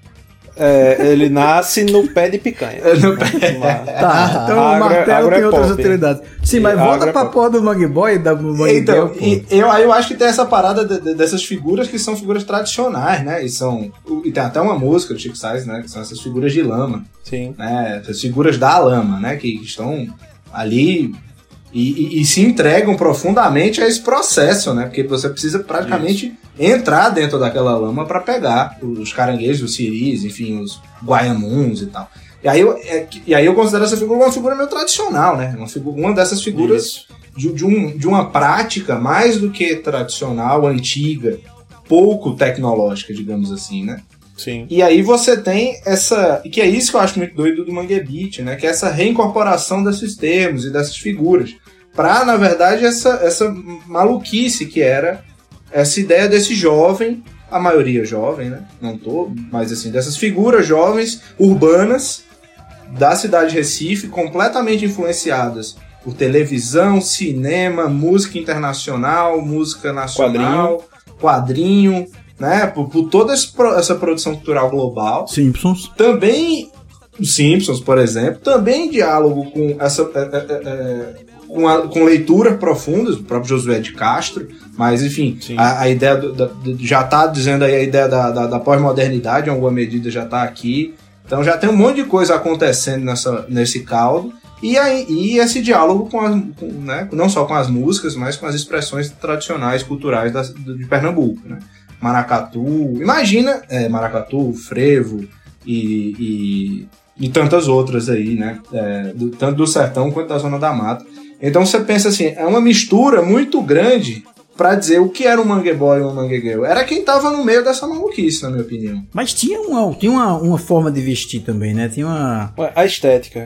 Ele nasce no pé de picanha. Tá, então o martelo tem outras utilidades. Sim, mas volta pra porra do Mangue Boy e da Mangue Girl. Então, eu acho que tem essa parada dessas figuras que são figuras tradicionais, né? E tem até uma música do Chick Science, né? Que são essas figuras de lama. Sim. Né? Essas figuras da lama, né? Que estão ali... E se entregam profundamente a esse processo, né? Porque você precisa praticamente entrar dentro daquela lama para pegar os caranguejos, os siris, enfim, os guaiamuns e tal. E aí eu considero essa figura uma figura meio tradicional, né? Uma dessas figuras de uma prática mais do que tradicional, antiga, pouco tecnológica, digamos assim, né? Sim. E aí você tem essa... Que é isso que eu acho muito doido do Mangue Beat, né? Que é essa reincorporação desses termos e dessas figuras. Pra, na verdade, essa maluquice que era essa ideia desse jovem, a maioria jovem, né? Não todo, mas assim, dessas figuras jovens, urbanas, da cidade de Recife, completamente influenciadas por televisão, cinema, música internacional, música nacional, quadrinho, né? Por toda essa produção cultural global. Simpsons. Também, os Simpsons, por exemplo, também em diálogo com essa... com leitura profundas, o próprio Josué de Castro, mas enfim, a ideia já está dizendo aí a ideia da pós-modernidade, em alguma medida já está aqui, então já tem um monte de coisa acontecendo nesse caldo, e esse diálogo né, não só com as músicas, mas com as expressões tradicionais, culturais de Pernambuco, né? Maracatu, imagina, maracatu, frevo e tantas outras aí, né? Tanto do sertão quanto da zona da mata. Então você pensa assim, é uma mistura muito grande pra dizer o que era um Mangue Boy e um Mangue Girl. Era quem tava no meio dessa maluquice, na minha opinião. Mas tinha uma forma de vestir também, né? Tinha uma... A estética.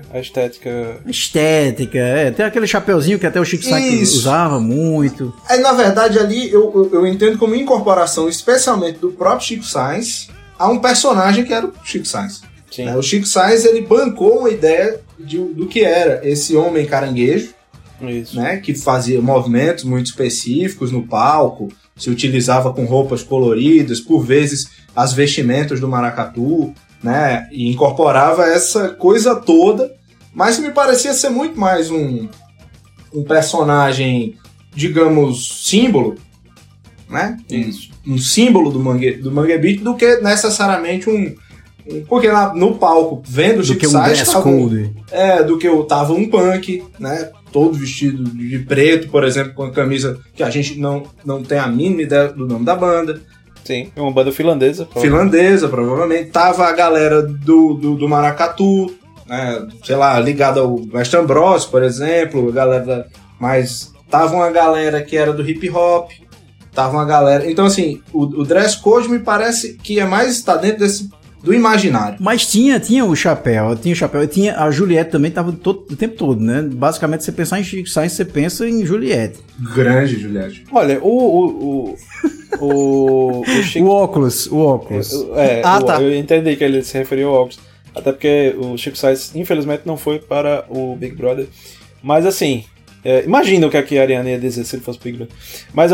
Tem aquele chapeuzinho que até o Chick Science usava muito. Na verdade, ali eu entendo como incorporação, especialmente do próprio Chick Science, a um personagem que era o Chick Science. Sim. O Chick Science, ele bancou uma ideia do que era esse homem caranguejo, né, que fazia movimentos muito específicos no palco, se utilizava com roupas coloridas, por vezes as vestimentas do maracatu, né, e incorporava essa coisa toda, mas me parecia ser muito mais um personagem, digamos, símbolo, né, um símbolo do Mangue Beat do que necessariamente porque no palco, vendo o Chick Science, do que tava um punk, né, todo vestido de preto, por exemplo, com a camisa que a gente não tem a mínima ideia do nome da banda. Sim, é uma banda finlandesa. Finlandesa, provavelmente. Tava a galera do maracatu, né, sei lá, ligada ao Mestre Ambrosio, por exemplo, a galera mais... Tava uma galera que era do hip hop, tava uma galera... Então, assim, o dress code me parece que é mais... Está dentro do imaginário. Mas tinha o chapéu, tinha a Juliette também, tava o tempo todo, né? Basicamente, você pensar em Chico Science, você pensa em Juliette. Grande Juliette. Olha, o Chico... O óculos. Tá. Eu entendi que ele se referiu ao óculos. Até porque o Chico Science, infelizmente, não foi para o Big Brother. Mas assim, imagina o que a Ariana ia dizer se ele fosse Big Brother. Mas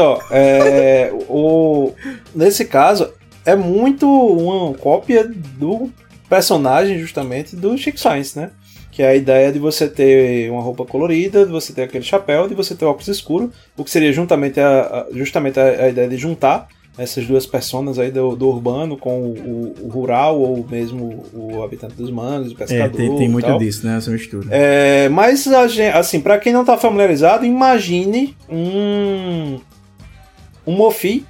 nesse caso, é muito uma cópia do personagem, justamente, do Chico Science, né? Que é a ideia de você ter uma roupa colorida, de você ter aquele chapéu, de você ter óculos escuros, o que seria justamente a ideia de juntar essas duas personas aí do urbano com o rural, ou mesmo o habitante dos mangues, o pescador. Tem muito disso, né? Essa mistura. Mas, assim, pra quem não tá familiarizado, imagine um Mofi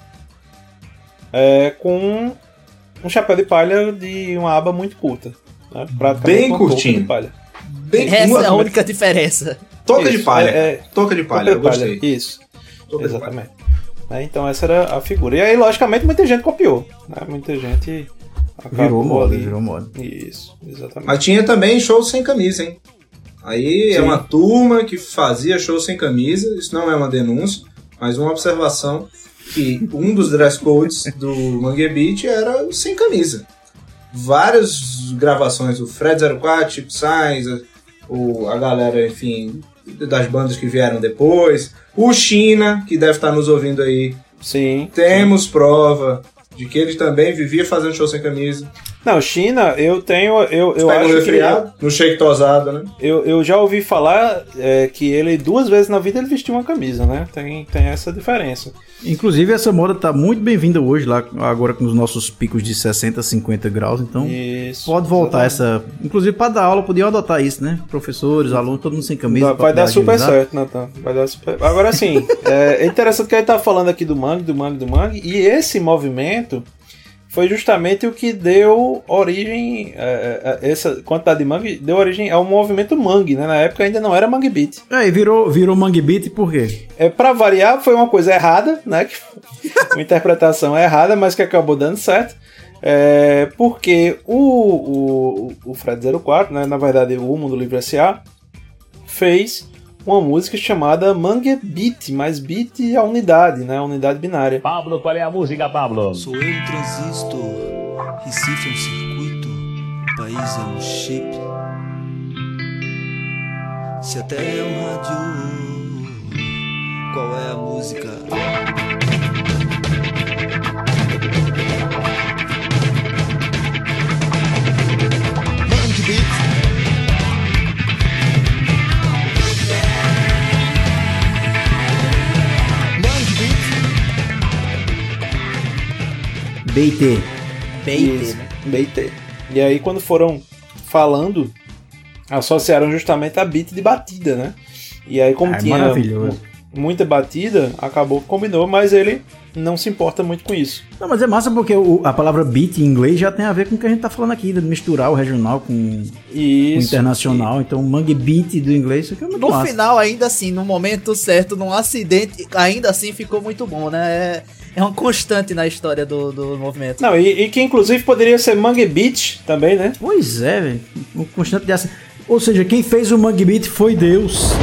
com um chapéu de palha de uma aba muito curta. Né? Bem curtinho. De palha. Essa é a única diferença. Touca de palha. Touca de palha, eu gostei. Isso. Exatamente. Então essa era a figura. E aí, logicamente, muita gente copiou. Né? Muita gente virou moda. Isso, exatamente. Mas tinha também show sem camisa, hein? Aí Sim. É uma turma que fazia show sem camisa. Isso não é uma denúncia, mas uma observação que um dos dress codes do Mangue Beat era sem camisa. Várias gravações do Fred 04, Chico Science, a galera, enfim, das bandas que vieram depois. O China, que deve estar nos ouvindo aí. Sim. Temos prova de que ele também vivia fazendo show sem camisa. Não, China, eu acho que... No shake tosado, né? Eu já ouvi falar que ele, 2 vezes na vida, ele vestiu uma camisa, né? Tem essa diferença. Inclusive, essa moda tá muito bem-vinda hoje, lá agora com os nossos picos de 60, 50 graus, então isso, pode voltar essa... Inclusive, para dar aula, podiam adotar isso, né? Professores, alunos, todo mundo sem camisa. Vai dar super certo, Nathan. Vai dar super... Agora, assim, é interessante que a gente tá falando aqui do mangue, e esse movimento foi justamente o que deu origem, essa quantidade de mangue deu origem ao movimento mangue, né? Na época ainda não era Mangue Beat. E virou Mangue Beat por quê? Pra variar, foi uma coisa errada, né? Uma interpretação errada, mas que acabou dando certo. Porque o Fred 04, né? Na verdade o Mundo Livre S.A., fez uma música chamada Mangue Beat, mas beat é a unidade, né? A unidade binária. Pablo, qual é a música, Pablo? Sou eu um transistor, Recife é um circuito, o país é um chip. Se a terra é um rádio, qual é a música? Mangue Beat. BT. E aí, quando foram falando, associaram justamente a beat de batida, né? E aí, como tinha muita batida, combinou, mas ele não se importa muito com isso. Não, mas é massa porque a palavra beat em inglês já tem a ver com o que a gente tá falando aqui, de misturar o regional com o internacional. Então, Mangue Beat do inglês, isso aqui é muito massa. No final, ainda assim, no momento certo, num acidente, ainda assim ficou muito bom, né? É uma constante na história do movimento. Não, e que inclusive poderia ser Mangue Beat também, né? Pois é, velho. Uma constante dessa. Ou seja, quem fez o Mangue Beat foi Deus.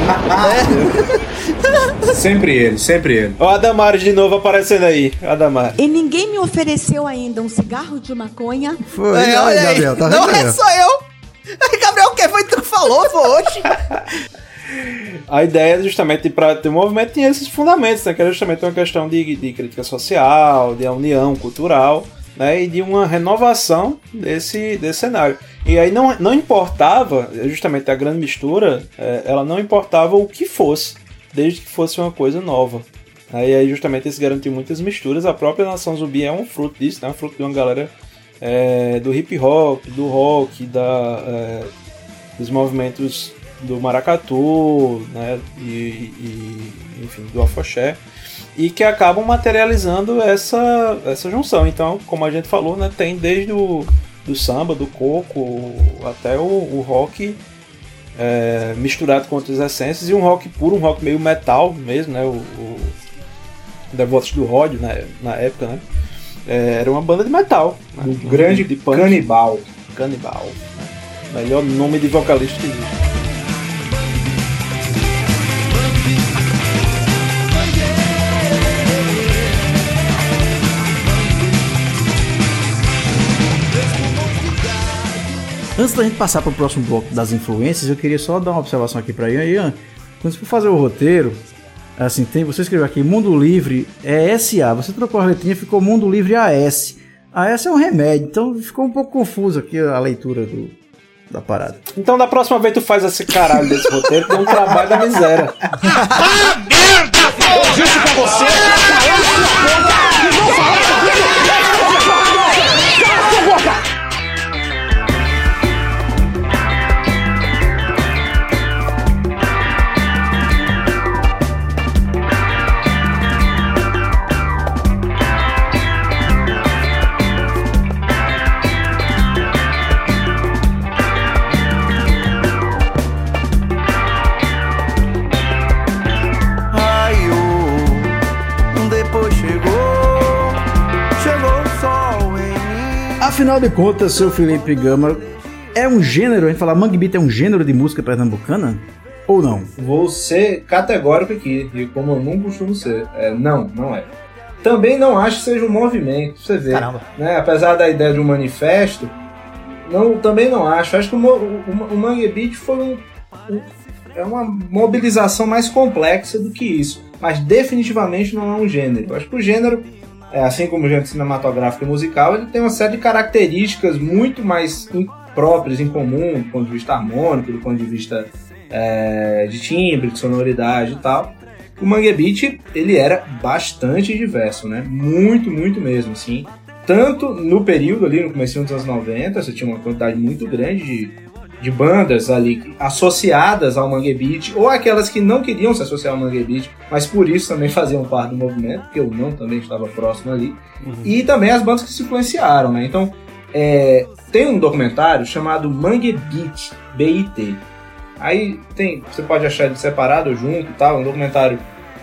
Sempre ele. Ó, Adamar de novo aparecendo aí. Adamar. E ninguém me ofereceu ainda um cigarro de maconha. Foi, olha aí, Gabriel, tá não é só eu. Gabriel, o que foi tu que falou, hoje? A ideia justamente para ter um movimento tinha esses fundamentos, né? Que era justamente uma questão de crítica social, de união cultural, né? E de uma renovação desse cenário. E aí não importava, justamente a grande mistura, ela não importava o que fosse, desde que fosse uma coisa nova. Aí justamente isso garantiu muitas misturas. A própria Nação Zumbi é um fruto disso, né? Um fruto de uma galera do hip hop, do rock, dos movimentos do maracatu, né? Enfim, do afoxé, e que acabam materializando essa junção. Então, como a gente falou, né? Tem desde do samba, do coco, até o rock misturado com outras essências, e um rock puro, um rock meio metal mesmo, né? O Devotos do Ródio, né? Na época, né? Era uma banda de metal. O grande de punk. Canibal. Canibal. Melhor nome de vocalista que existe. Antes da gente passar para o próximo bloco das influências, eu queria só dar uma observação aqui para Ian. Quando você for fazer o roteiro, assim, você escreveu aqui Mundo Livre é SA, você trocou a letrinha, ficou Mundo Livre AS. AS é um remédio, então ficou um pouco confuso aqui a leitura da parada. Então da próxima vez tu faz esse caralho desse roteiro, tem um trabalho da miséria. Ah, merda! Eu disse pra você! Vocês vão falar cala sua boca! Afinal de contas, seu Felipe Gama, é um gênero, a gente fala Mangue Beat é um gênero de música pernambucana? Ou não? Vou ser categórico aqui, e como eu não costumo ser, não é. Também não acho que seja um movimento, pra você ver. Caramba. Né? Apesar da ideia de um manifesto, também não acho. Acho que o Mangue Beat foi uma mobilização mais complexa do que isso. Mas definitivamente não é um gênero. Eu acho que o gênero, assim como o gênero cinematográfico e musical, ele tem uma série de características muito mais próprias, em comum, do ponto de vista harmônico, do ponto de vista de timbre, de sonoridade e tal. O Mangue Beat, ele era bastante diverso, né? Muito, muito mesmo, assim. Tanto no período ali, no começo dos anos 90, você tinha uma quantidade muito grande de bandas ali associadas ao Mangue Beat, ou aquelas que não queriam se associar ao Mangue Beat, mas por isso também faziam parte do movimento, porque eu também estava próximo ali. E também as bandas que se influenciaram, né? Então, tem um documentário chamado Mangue Beat, BIT. Aí você pode achar ele separado ou junto e tal, um documentário,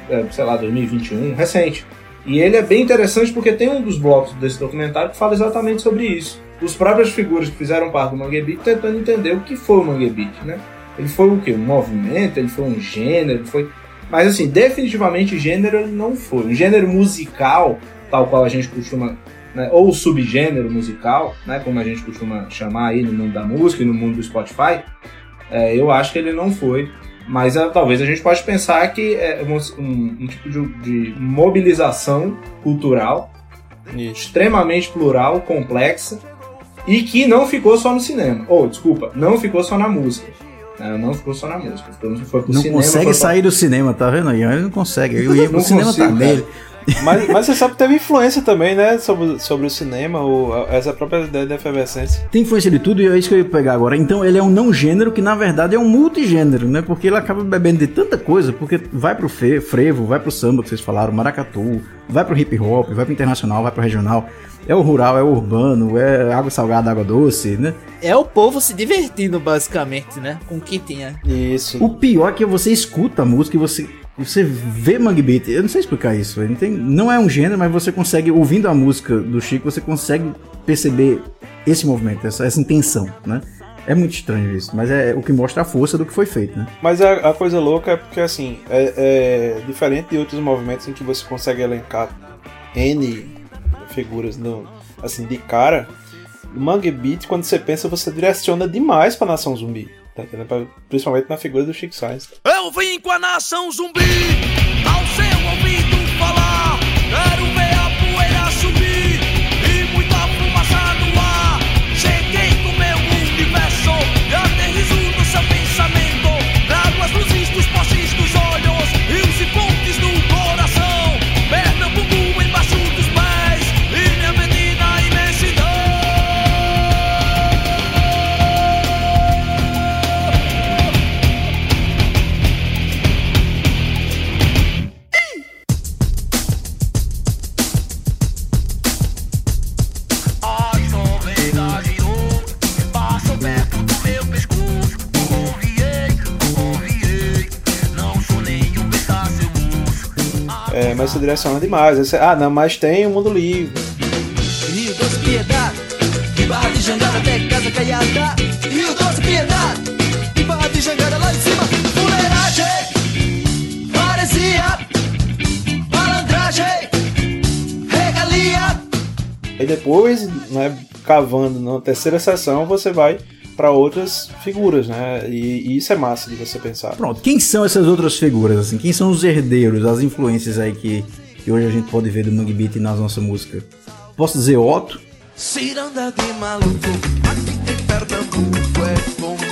2021, recente. E ele é bem interessante porque tem um dos blocos desse documentário que fala exatamente sobre isso. Os próprias figuras que fizeram parte do Mangue Beat tentando entender o que foi o Mangue Beat, né? Ele foi o quê? Um movimento? Ele foi um gênero? Ele foi... Mas assim, definitivamente gênero ele não foi. Um gênero musical, tal qual a gente costuma... Né? Ou subgênero musical, né? Como a gente costuma chamar aí no mundo da música e no mundo do Spotify, eu acho que ele não foi. Mas talvez a gente possa pensar que é um tipo de mobilização cultural extremamente plural, complexa, e que não ficou só no cinema. Não ficou só na música. Não ficou só na música. Foi pro não cinema, consegue sair do cinema, tá vendo? Ele não consegue. O cinema tá nele. Mas você sabe que teve influência também, né? Sobre o cinema, essa própria ideia da efervescência. Tem influência de tudo e é isso que eu ia pegar agora. Então ele é um não gênero que na verdade é um multigênero, né? Porque ele acaba bebendo de tanta coisa, porque vai pro frevo, vai pro samba que vocês falaram, maracatu, vai pro hip hop, vai pro internacional, vai pro regional. É o rural, é o urbano, é água salgada, água doce, né? É o povo se divertindo basicamente, né? Com o que tinha. Isso. O pior é que você escuta a música e você vê Mangue Beat. Eu não sei explicar isso. Não é um gênero, mas você consegue, ouvindo a música do Chico, você consegue perceber esse movimento, essa intenção, né? É muito estranho isso, mas é o que mostra a força do que foi feito, né? Mas a coisa louca é porque, assim, é diferente de outros movimentos em que você consegue elencar N figuras assim, de cara. No Mangue Beat, quando você pensa, você direciona demais pra Nação Zumbi. Tá entendendo? Principalmente na figura do Chico Sainz. Eu vim com a Nação Zumbi, ao seu ouvido falar. Quero ver a poeira subir e muita fumaça no ar. Cheguei com meu universo e aterrizo no seu pensamento. Trago as luzes dos postes dos olhos e os pontes do coração. Pernambuco embaixo dos pés e minha mente na imensidão. Mas você direciona demais. Mas tem o Mundo Livre. Piedade, de Barra de Jangada até Casa Caiada, Rio Doce, Piedade, de Barra de Jangada lá em cima, fuleiragem, parecia, malandragem, regalia. E depois, né, cavando na terceira sessão, você vai para outras figuras, né? E isso é massa de você pensar. Pronto, quem são essas outras figuras, assim? Quem são os herdeiros, as influências aí que hoje a gente pode ver do Mangue Beat na nossa música? Posso dizer Otto? Ciranda de maluco, aqui em Pernambuco é bom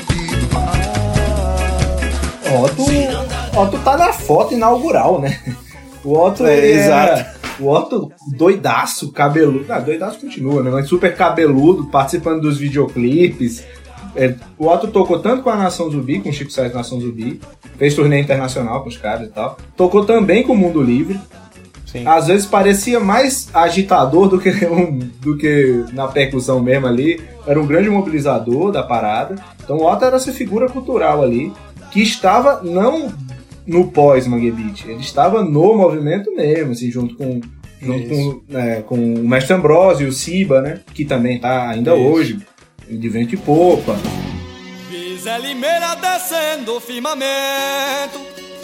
demais. Otto tá na foto inaugural, né? O Otto exato. O Otto doidaço, cabeludo. Doidaço continua, né? Mas super cabeludo, participando dos videoclipes. O Otto tocou tanto com a Nação Zumbi, com o Chico Sainz Nação Zumbi, fez turnê internacional com os caras e tal. Tocou também com o Mundo Livre. Sim. Às vezes parecia mais agitador do que na percussão mesmo ali. Era um grande mobilizador da parada. Então o Otto era essa figura cultural ali, que estava não no pós-Mangue Beat, ele estava no movimento mesmo, assim, junto com o Mestre Ambrosio e o Siba, né? Que também tá ainda hoje, de vento e popa. Zé Limeira descendo o firmamento.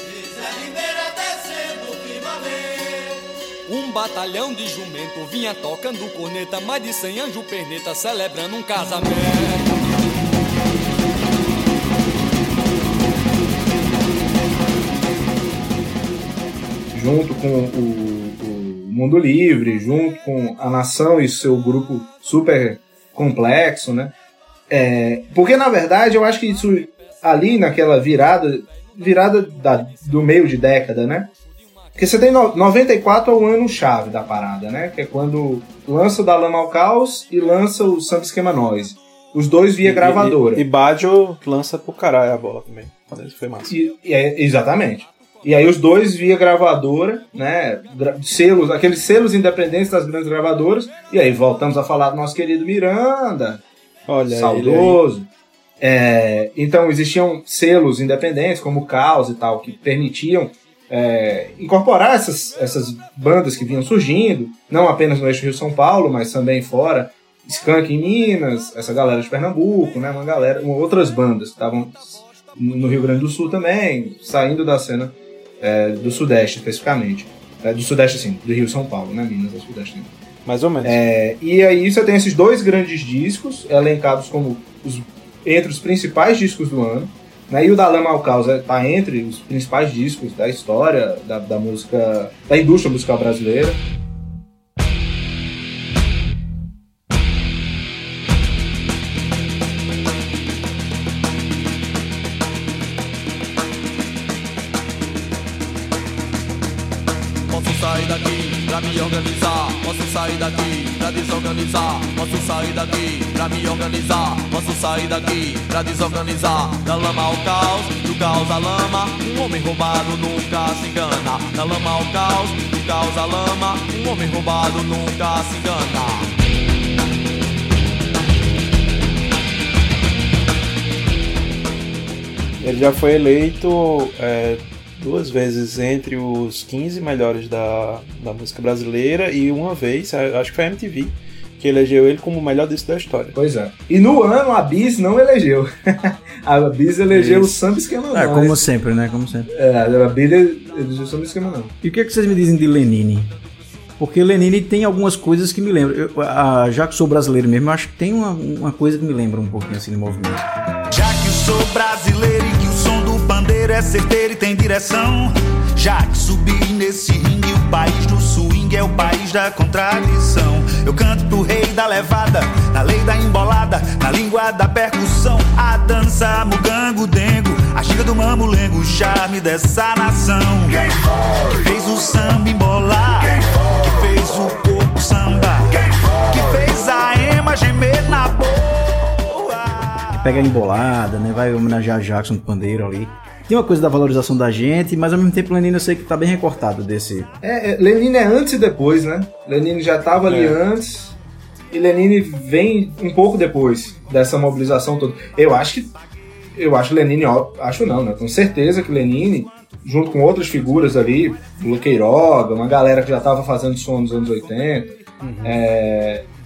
Um batalhão de jumento vinha tocando corneta, mais de 100 anjo perneta celebrando um casamento. Junto com o Mundo Livre, junto com a Nação e seu grupo super complexo, né? Porque, na verdade, eu acho que isso ali naquela virada do meio de década, né? Porque você tem 94 é o ano-chave da parada, né? Que é quando lança o Da Lama ao Caos e lança o Samba Esquema Noise. Os dois via gravadora. E Badio lança pro caralho a bola também. Isso foi massa. Exatamente. E aí os dois via gravadora, né? Selos, aqueles selos independentes das grandes gravadoras. E aí voltamos a falar do nosso querido Miranda. Olha, saudoso. Então existiam selos independentes, como o Caos e tal, que permitiam incorporar essas bandas que vinham surgindo, não apenas no eixo Rio-São Paulo, mas também fora. Skank em Minas, essa galera de Pernambuco, né? Outras bandas que estavam no Rio Grande do Sul também, saindo da cena do Sudeste, especificamente. Do Sudeste, assim, do Rio São Paulo, né? Minas é Sudeste. Né? Mais ou menos. E aí você tem esses dois grandes discos, elencados como entre os principais discos do ano. Né? E o Da Lama ao Caos está entre os principais discos da história da música, da indústria musical brasileira. Sair daqui pra me organizar, posso sair daqui pra desorganizar, posso sair daqui pra me organizar, posso sair daqui pra desorganizar. Da lama ao caos, do caos à lama, um homem roubado nunca se engana. Da lama ao caos, do caos à lama, um homem roubado nunca se engana. Ele já foi eleito 2 vezes entre os 15 melhores da música brasileira e uma vez, acho que foi a MTV, que elegeu ele como o melhor disco da história. Pois é. E no ano a Bis não elegeu. A Bis elegeu o Samba Esquema Não. Como sempre, né? Como sempre. A Bis elegeu o Samba Esquema Não. E o que vocês me dizem de Lenine? Porque Lenine tem algumas coisas que me lembram. Já que sou brasileiro mesmo, eu acho que tem uma coisa que me lembra um pouquinho assim do movimento. Já que eu sou brasileiro e que o som do pandeiro é certeiro e tem direção, já que subi nesse ringue, o país do swing é o país da contradição. Eu canto pro rei da levada, na lei da embolada, na língua da percussão, a dança, mugango, dengo, a ginga do mamulengo, o charme dessa nação. Quem foi? Que fez o samba embolar, quem foi? Que fez o corpo samba, quem foi? Que fez a ema gemer na boa. Pega a embolada, né? Vai homenagear Jackson do pandeiro ali. Tem uma coisa da valorização da gente, mas ao mesmo tempo Lenine eu sei que tá bem recortado desse... Lenine é antes e depois, né? Lenine já tava ali antes e Lenine vem um pouco depois dessa mobilização toda. Eu acho Lenine... Acho não, né? Com certeza que Lenine, junto com outras figuras ali, o Queiroga, uma galera que já tava fazendo som nos anos 80,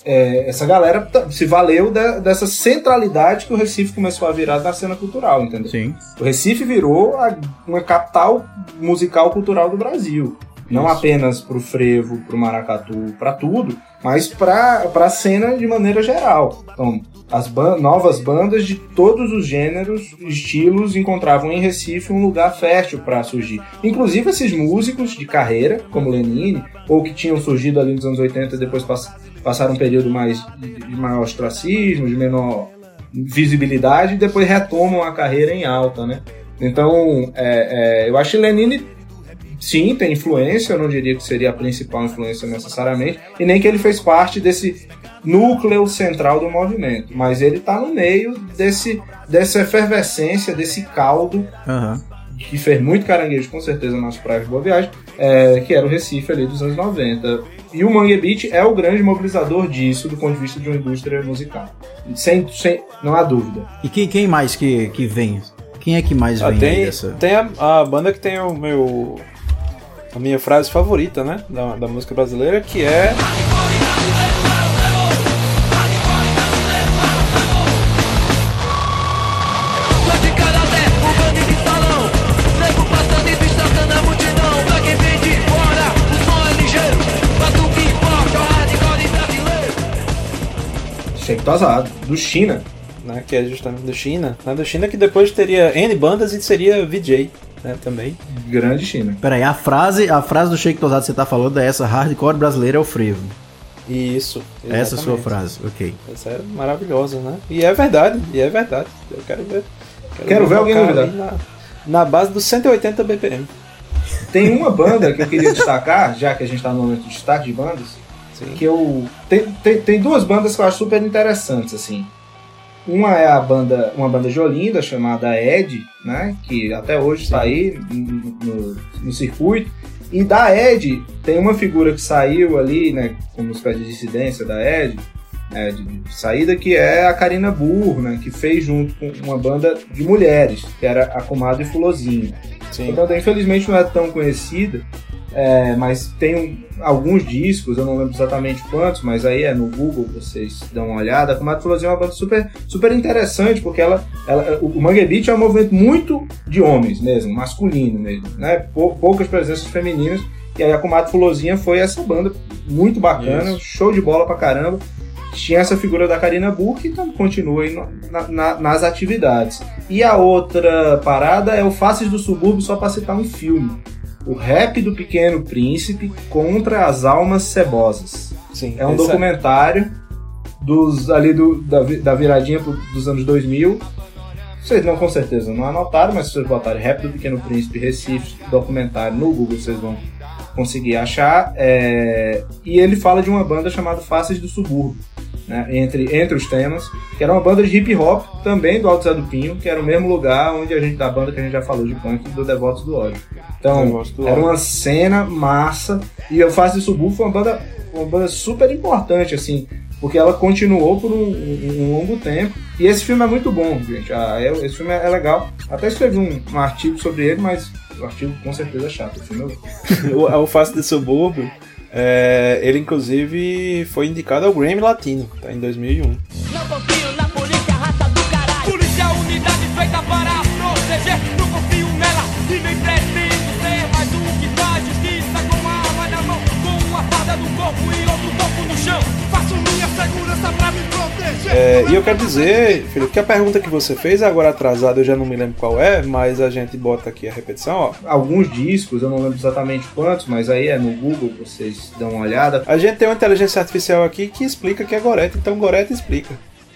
essa galera se valeu dessa centralidade que o Recife começou a virar na cena cultural, entendeu? Sim. O Recife virou uma capital musical cultural do Brasil. Não apenas pro frevo, pro maracatu, pra tudo, mas pra cena de maneira geral. Então, as novas bandas de todos os gêneros, estilos, encontravam em Recife um lugar fértil para surgir. Inclusive esses músicos de carreira, como Lenine, ou que tinham surgido ali nos anos 80 e depois passaram um período de maior ostracismo, de menor visibilidade, e depois retomam a carreira em alta, né? Então, eu acho que Lenine, sim, tem influência, eu não diria que seria a principal influência necessariamente, e nem que ele fez parte desse núcleo central do movimento, mas ele está no meio dessa efervescência, desse caldo, que fez muito caranguejo, com certeza, nas praias de Boa Viagem, que era o Recife ali dos anos 90. E o Mangue Beat é o grande mobilizador disso, do ponto de vista de uma indústria musical. Não há dúvida. E quem mais que vem? Quem é que mais vem dessa? Tem a banda que tem a minha frase favorita, né, da música brasileira, que é... Sheik Tosado, do China. Né, que é justamente do China. Né, do China, que depois teria N bandas e seria VJ, né, também. Grande China. Peraí, a frase do Sheik Tosado que você tá falando é essa: hardcore brasileira é o frevo. Isso. Exatamente. Essa é a sua frase, ok. Essa é maravilhosa, né? E é verdade. Eu quero ver. Quero ver alguém duvidar. Na base dos 180 BPM. Tem uma banda que eu queria destacar, já que a gente tá no momento de destaque de bandas. Sim. Que tem duas bandas que eu acho super interessantes, assim. Uma é uma banda de Olinda chamada Ed, né, que até hoje está aí no circuito. E da Ed tem uma figura que saiu ali, né, como espécie de dissidência da Ed, de saída, que é a Karina Burr, né, que fez junto com uma banda de mulheres, que era a Comadre Fulozinho. Sim. Então, infelizmente não é tão conhecida. Mas tem alguns discos, eu não lembro exatamente quantos, mas aí no Google, vocês dão uma olhada. A Comadre Fulozinho é uma banda super, super interessante, porque o Mangue Beat é um movimento muito de homens mesmo, masculino mesmo, né? Poucas presenças femininas, e aí a Comadre Fulozinha foi essa banda muito bacana, show de bola pra caramba. Tinha essa figura da Karina Burr, que continua aí nas atividades. E a outra parada é o Faces do Subúrbio, só pra citar um filme. O Rap do Pequeno Príncipe contra as Almas Cebosas. Sim, é um documentário da viradinha dos anos 2000. Vocês não, com certeza não anotaram, mas se vocês botarem Rap do Pequeno Príncipe, Recife, documentário no Google, vocês vão conseguir achar. E ele fala de uma banda chamada Faces do Subúrbio, né, entre os temas, que era uma banda de hip hop, também do Alto Zé do Pinho, que era o mesmo lugar da banda que a gente já falou de punk, do Devotos do Ódio. Então, era uma cena massa, e o Faces do Subúrbio foi uma banda super importante, assim, porque ela continuou por um longo tempo. E esse filme é muito bom, gente. Esse filme é legal. Até escrevi um artigo sobre ele, mas o artigo com certeza é chato. O filme o Faces do Subúrbio, ele inclusive foi indicado ao Grammy Latino, tá, em 2001. Não confio na polícia, raça do caralho. Polícia é a unidade feita para proteger. Não confio nela e nem pretendo ser. Mas o que faz justiça com uma arma na mão, com uma farda no corpo e outro corpo no chão. Faço minha segurança pra me proteger. E eu quero dizer, Felipe, que a pergunta que você fez agora atrasada, eu já não me lembro qual é, mas a gente bota aqui a repetição, ó. Alguns discos, eu não lembro exatamente quantos, mas aí no Google, vocês dão uma olhada. A gente tem uma inteligência artificial aqui que explica que é Gorete, então Gorete explica.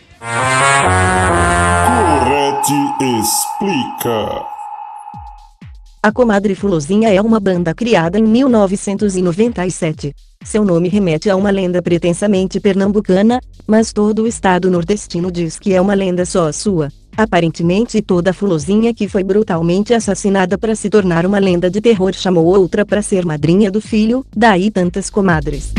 Gorete explica. A Comadre Fulozinha é uma banda criada em 1997. Seu nome remete a uma lenda pretensamente pernambucana, mas todo o estado nordestino diz que é uma lenda só sua. Aparentemente toda Fulozinha que foi brutalmente assassinada para se tornar uma lenda de terror chamou outra para ser madrinha do filho, daí tantas comadres.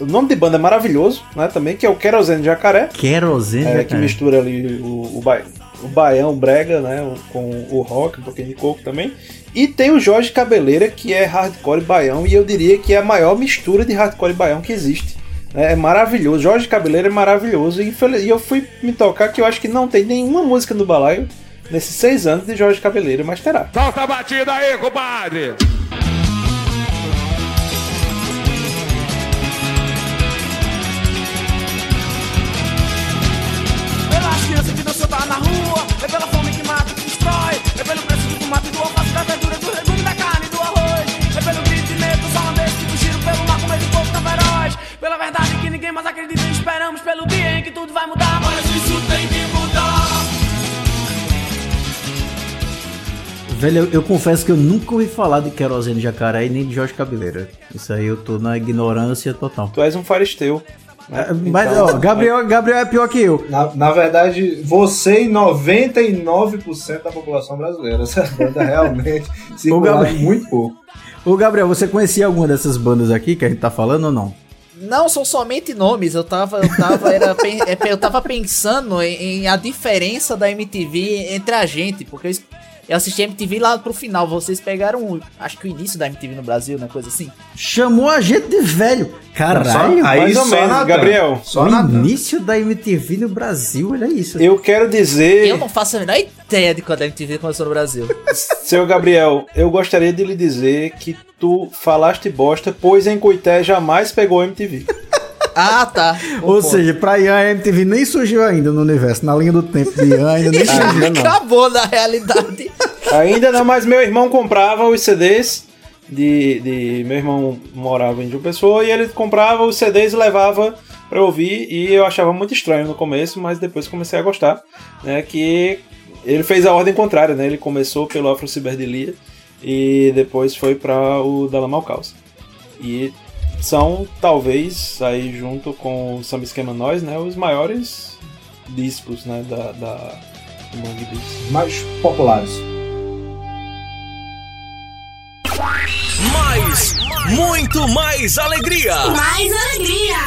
nome de banda é maravilhoso, né? Também, que é o Querosene Jacaré. Querosene Jacaré. Que mistura ali o baião, o brega, né? Com o rock, um pouquinho de coco também. E tem o Jorge Cabeleira, que é hardcore e baião, e eu diria que é a maior mistura de hardcore e baião que existe. É maravilhoso. Jorge Cabeleira é maravilhoso. E eu fui me tocar que eu acho que não tem nenhuma música no balaio nesses 6 anos de Jorge Cabeleira, mas terá. Solta a batida aí, compadre! Pelas crianças que não soltam na rua, é pela fome que mata e que destrói, é pelo preço do tomate, do alface, da verdura, do legume, da carne e do arroz, é pelo grito de medo dos holandeses que fugiram pelo mar com medo do povo feroz, pela verdade que ninguém mais acredita e esperamos pelo dia em que tudo vai mudar, mas isso tem que mudar. Velho, eu confesso que eu nunca ouvi falar de Querosene Jacaré e nem de Jorge Cabeleira. Isso aí eu tô na ignorância total. Tu és um faristeu. Né? Mas, ó, Gabriel é pior que eu. Na verdade, você e 99% da população brasileira. Essa banda realmente se envolve muito pouco. Ô, Gabriel, você conhecia alguma dessas bandas aqui que a gente tá falando ou não? Não, são somente nomes. Eu tava pensando em a diferença da MTV entre a gente, porque eu assisti a MTV lá pro final. Vocês pegaram, acho que o início da MTV no Brasil, né? Coisa assim. Chamou a gente de velho. Caralho. Mais ou menos, Gabriel. O início da MTV no Brasil, olha isso. Eu quero dizer... Eu não faço a menor ideia de quando a MTV começou no Brasil. Seu Gabriel, eu gostaria de lhe dizer que tu falaste bosta, pois em Coité jamais pegou MTV. Ah, tá. Ou seja, pra Ian a MTV nem surgiu ainda no universo. Na linha do tempo de Ian ainda nem surgiu, não. Acabou na realidade. Ainda não, mas meu irmão comprava os CDs meu irmão morava em João Pessoa e ele comprava os CDs e levava pra ouvir, e eu achava muito estranho no começo, mas depois comecei a gostar, né, que ele fez a ordem contrária, né, ele começou pelo Afro Ciberdelia e depois foi pra o Dalla Mal Causa. E são, talvez, aí junto com o Samba Esquema Nós, né, os maiores discos, né, da Mangue Beats. Mais populares. Muito mais alegria. Mais alegria.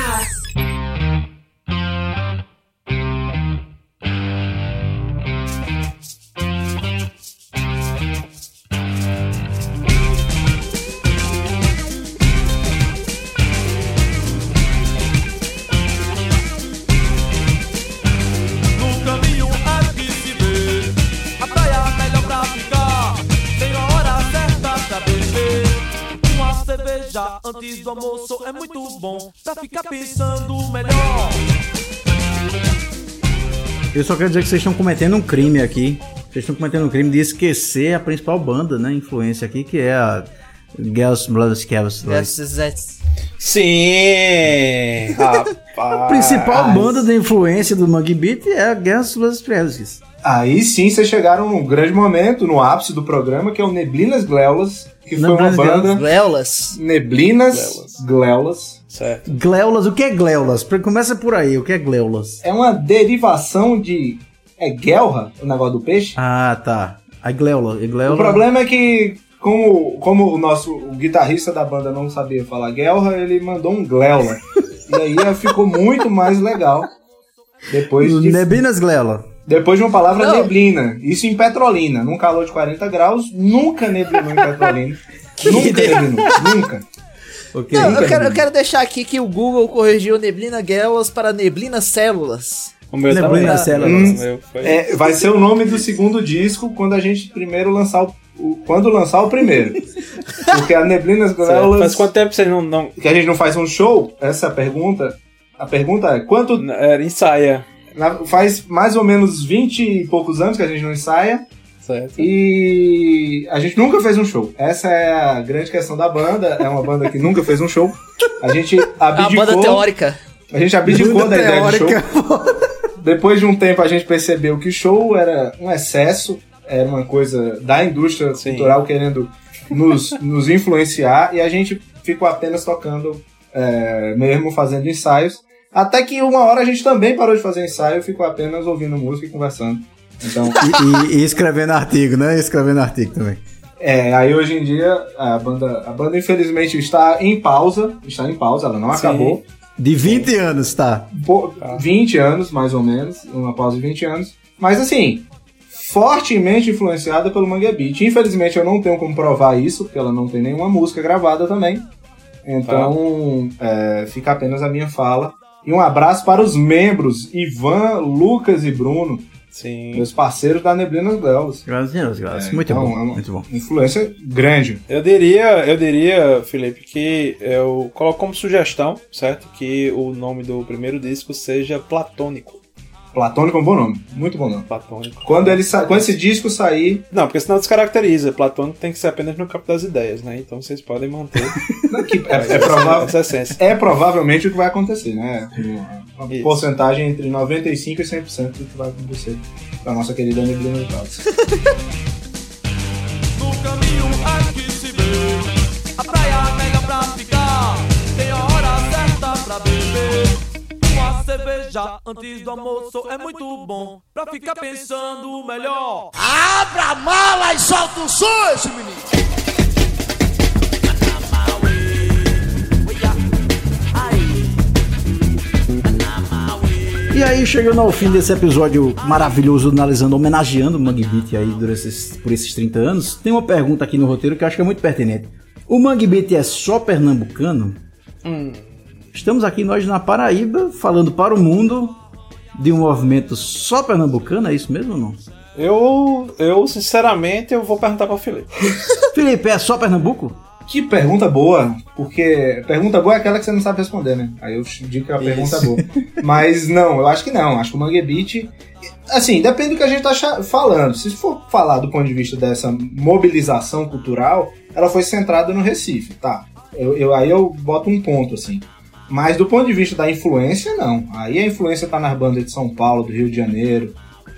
Antes do almoço é muito bom pra ficar pensando melhor. Eu só quero dizer que vocês estão cometendo um crime aqui. Vocês estão cometendo um crime de esquecer a principal banda, né, influência aqui, que é a Girls Brothers Cavs. Sim, rapaz. A principal banda de influência do Mangue Beat é a Girls Brothers Cavs. Aí sim, vocês chegaram num grande momento, no ápice do programa, que é o Neblinas Gleulas, que foi uma banda... Gleulas? Neblinas Gleulas. Certo. Gleulas, o que é Gleulas? Começa por aí, o que é Gleulas? É uma derivação de... É Guelra, o negócio do peixe? Ah, tá. A Gleula. O problema é que, como o guitarrista da banda não sabia falar Guelra, ele mandou um Gleula. E aí ficou muito mais legal. Neblinas Gleula. Depois de uma palavra neblina. Isso em Petrolina. Num calor de 40 graus, nunca neblinou em Petrolina. Nunca neblinou. Nunca. Okay. Não, eu quero deixar aqui que o Google corrigiu Neblina Guelas para Neblina Células. O meu Neblina Células. Vai ser o nome do segundo disco quando a gente primeiro lançar quando lançar o primeiro. Porque a Neblinas Gleulas... Faz quanto tempo vocês não... Que a gente não faz um show? Essa é a pergunta. A pergunta é, quanto... Ensaia. Faz mais ou menos 20 e poucos anos que a gente não ensaia. Certo. E a gente nunca fez um show. Essa é a grande questão da banda. É uma banda que nunca fez um show. A gente abdicou... A banda teórica. A gente abdicou da ideia de show. Depois de um tempo a gente percebeu que show era um excesso. Era uma coisa da indústria cultural querendo nos influenciar. E a gente ficou apenas tocando, mesmo fazendo ensaios. Até que uma hora a gente também parou de fazer ensaio e ficou apenas ouvindo música e conversando. Então... e escrevendo artigo, né? Escrevendo artigo também. Aí hoje em dia a banda infelizmente está em pausa, ela não acabou. De 20 anos, tá? 20 anos, mais ou menos, uma pausa de 20 anos. Mas assim, fortemente influenciada pelo Mangue Beat. Infelizmente eu não tenho como provar isso, porque ela não tem nenhuma música gravada também. Então, fica apenas a minha fala. E um abraço para os membros, Ivan, Lucas e Bruno. Sim. Meus parceiros da Neblinas Belas. Graças. Muito bom. Muito bom. Influência grande. Eu diria, Felipe, que eu coloco como sugestão, certo? Que o nome do primeiro disco seja Platônico. Platônico é um bom nome. Muito bom nome. Platônico. Quando esse disco sair... Não, porque senão descaracteriza. Platônico tem que ser apenas no campo das ideias, né? Então vocês podem manter. É provavelmente o que vai acontecer, né? Uma porcentagem entre 95% e 100% do que vai acontecer com a nossa querida Neblina dos Altos. No caminho é que se vê, a praia pega pra ficar, tem a hora certa pra beber. Uma cerveja antes do almoço é muito bom pra ficar pensando melhor. Abra a mala e solta o som, esse menino. E aí, chegando ao fim desse episódio maravilhoso, analisando, homenageando o Mangue Beat aí por esses 30 anos, tem uma pergunta aqui no roteiro que eu acho que é muito pertinente. O Mangue Beat é só pernambucano? Estamos aqui nós na Paraíba, falando para o mundo de um movimento só pernambucano, é isso mesmo ou não? Eu sinceramente, eu vou perguntar para o Felipe. Felipe, é só Pernambuco? Que pergunta boa, porque pergunta boa é aquela que você não sabe responder, né? Aí eu digo que é uma pergunta boa. Mas não, eu acho que não. Acho que o Mangue Beat, assim, depende do que a gente tá falando. Se for falar do ponto de vista dessa mobilização cultural, ela foi centrada no Recife, tá? Aí eu boto um ponto, assim. Mas do ponto de vista da influência, não. Aí a influência tá nas bandas de São Paulo, do Rio de Janeiro,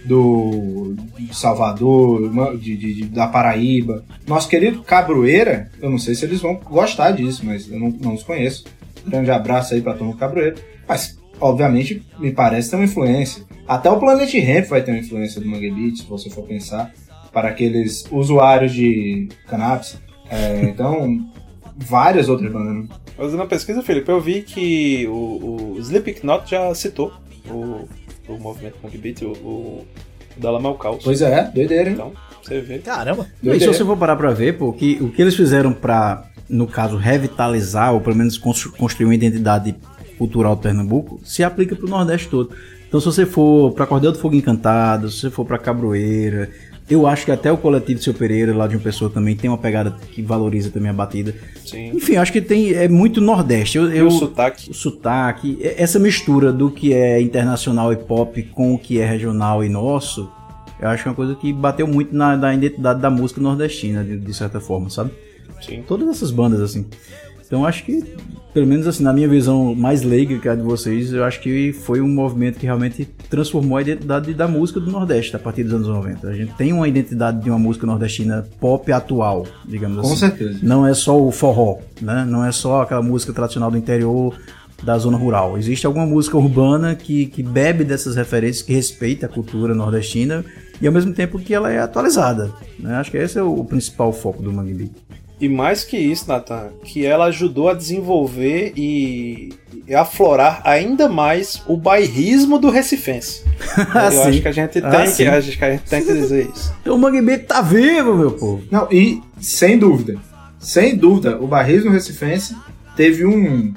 de Salvador, da Paraíba. Nosso querido Cabroeira, eu não sei se eles vão gostar disso, mas eu não os conheço. Grande abraço aí pra turma Cabroeira. Mas, obviamente, me parece ter uma influência. Até o Planet Hemp vai ter uma influência do Mangue Beat, se você for pensar, para aqueles usuários de cannabis. Então, várias outras bandas, né? Fazendo uma pesquisa, Felipe, eu vi que o Slipknot já citou o movimento Mangue Beat, o Dalamau Caos. Pois é, doideira, hein? Então, você vê. Caramba! E se você for parar pra ver, pô, o que eles fizeram pra, no caso, revitalizar, ou pelo menos construir uma identidade cultural do Pernambuco, se aplica pro Nordeste todo. Então, se você for pra Cordel do Fogo Encantado, se você for pra Cabroeira, eu acho que até o coletivo de Seu Pereira, lá de uma pessoa também, tem uma pegada que valoriza também a batida. Sim. Enfim, eu acho que é muito Nordeste. O sotaque. O sotaque, essa mistura do que é internacional e pop com o que é regional e nosso, eu acho que é uma coisa que bateu muito na identidade da música nordestina, de certa forma, sabe? Sim. Todas essas bandas, assim. Então, acho que, pelo menos assim, na minha visão mais leiga que a de vocês, eu acho que foi um movimento que realmente transformou a identidade da música do Nordeste a partir dos anos 90. A gente tem uma identidade de uma música nordestina pop atual, digamos assim. Com certeza. Não é só o forró, né? Não é só aquela música tradicional do interior, da zona rural. Existe alguma música urbana que bebe dessas referências, que respeita a cultura nordestina e ao mesmo tempo que ela é atualizada, né? Acho que esse é o principal foco do Mangue Beat. E mais que isso, Nathan, que ela ajudou a desenvolver e aflorar ainda mais o bairrismo do recifense. Eu acho que a gente tem que dizer isso. Então o Mangue Beat tá vivo, meu povo. Não, e sem dúvida, o bairrismo recifense teve um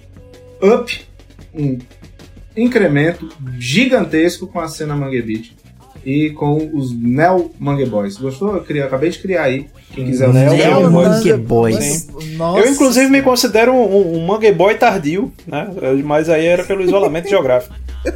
incremento gigantesco com a cena Mangue Beat e com os Neo Mangue Boys. Gostou? Acabei de criar aí. Quem quiser o Neo Mangue Boys. Eu, inclusive, me considero um Mangue Boy tardio, né? Mas aí era pelo isolamento geográfico.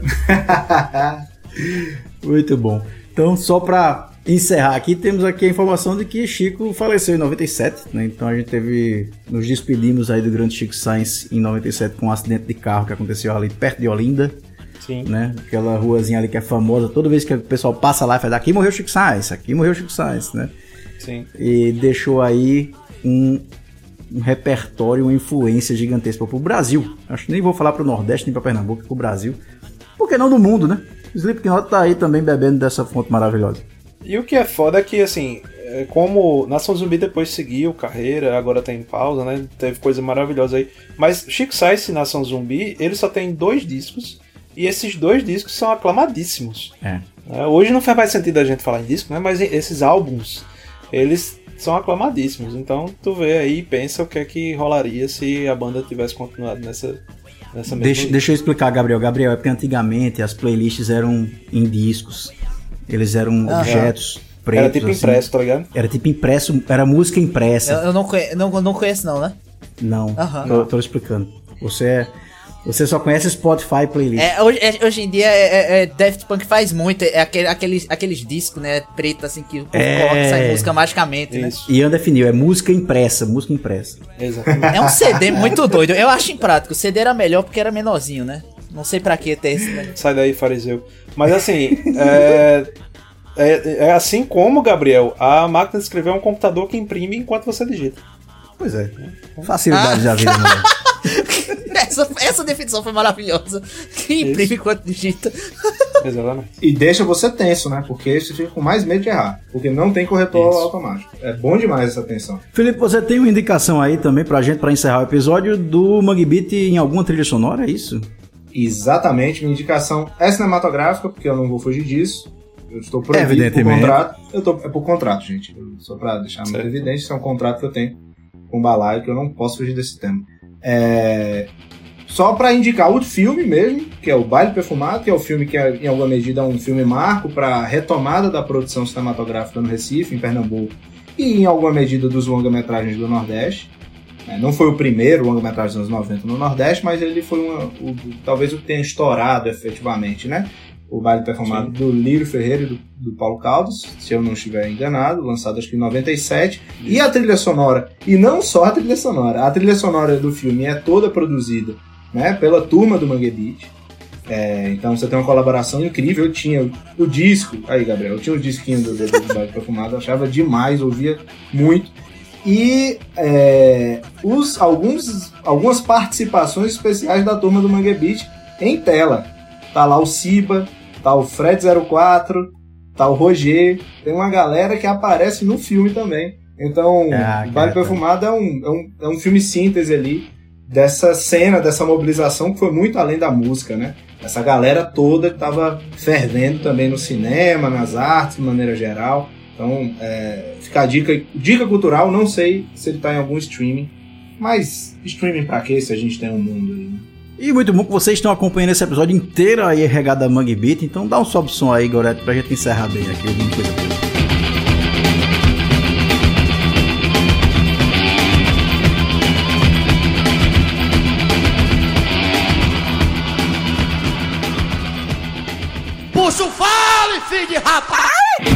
Muito bom. Então, só pra encerrar aqui, temos aqui a informação de que Chico faleceu em 97, né? Então a gente nos despedimos aí do grande Chico Science em 97 com um acidente de carro que aconteceu ali perto de Olinda. Sim. Né? Aquela ruazinha ali que é famosa, toda vez que o pessoal passa lá e faz aqui morreu Chico Science, né? Sim. E deixou aí um repertório, uma influência gigantesca pro Brasil. Acho que nem vou falar pro Nordeste, nem pra Pernambuco, pro Brasil. Por que não do mundo, né? O Slipknot tá aí também bebendo dessa fonte maravilhosa. E o que é foda é que, assim, como Nação Zumbi depois seguiu carreira, agora tá em pausa, né? Teve coisa maravilhosa aí. Mas Chico Science e Nação Zumbi, ele só tem 2 discos, e esses 2 discos são aclamadíssimos. Hoje não faz mais sentido a gente falar em disco, né? Mas esses álbuns, eles são aclamadíssimos. Então tu vê aí e pensa o que é que rolaria se a banda tivesse continuado nessa mesma Deixa eu explicar, Gabriel. Gabriel, é porque antigamente as playlists eram em discos. Eles eram objetos pretos. Era tipo impresso, tá ligado? Era tipo impresso, era música impressa. Eu não conheço não, né? Não, tô explicando. Você só conhece Spotify playlist. Hoje em dia, Daft Punk faz muito. Aqueles discos, né? Preto, assim, que o povo coloca e sai música magicamente, né? Ian definiu, é música impressa. Exatamente. É um CD muito doido. Eu acho imprático. O CD era melhor porque era menorzinho, né? Não sei pra que ter esse, né? Sai daí, fariseu. Mas assim, é assim como, Gabriel, a máquina de escrever é um computador que imprime enquanto você digita. Pois é. Facilidade da vida, né? Essa definição foi maravilhosa. Que imprime enquanto digita. Exatamente. E deixa você tenso, né? Porque você fica com mais medo de errar. Porque não tem corretor automático. É bom demais essa tensão. Felipe, você tem uma indicação aí também pra gente, pra encerrar o episódio, do Mangue Beat em alguma trilha sonora, é isso? Exatamente. Minha indicação é cinematográfica, porque eu não vou fugir disso. Eu estou proibido por contrato. É por contrato, gente. Só pra deixar muito evidente, isso é um contrato que eu tenho com o Balaio, que eu não posso fugir desse tema. Só para indicar o filme mesmo, que é o Baile Perfumado, que é o filme que em alguma medida é um filme marco para a retomada da produção cinematográfica no Recife, em Pernambuco, e em alguma medida dos longa-metragens do Nordeste. Não foi o primeiro longa-metragem dos anos 90 no Nordeste, mas ele foi talvez o que tenha estourado efetivamente, né? O Baile Perfumado do Lírio Ferreira e do Paulo Caldas, se eu não estiver enganado, lançado acho que em 97. E a trilha sonora, e não só a trilha sonora do filme é toda produzida, né, pela turma do Mangue Beat. Então você tem uma colaboração incrível. Eu tinha o disco, aí Gabriel, eu tinha o disquinho do Baile Perfumado, eu achava demais, ouvia muito. E algumas participações especiais da turma do Mangue Beat em tela. Tá lá o Ciba, tá o Fred04, tá o Roger, tem uma galera que aparece no filme também. Então, Baile Perfumado é um filme síntese ali dessa cena, dessa mobilização que foi muito além da música, né? Essa galera toda que tava fervendo também no cinema, nas artes, de maneira geral. Então, fica a dica cultural, não sei se ele tá em algum streaming, mas streaming pra quê se a gente tem um mundo aí, né? E muito bom que vocês estão acompanhando esse episódio inteiro aí regado a Mangue Beat, então dá um sobe som aí, Goreto, pra gente encerrar bem aqui. Puxa o fale, filho de rapaz!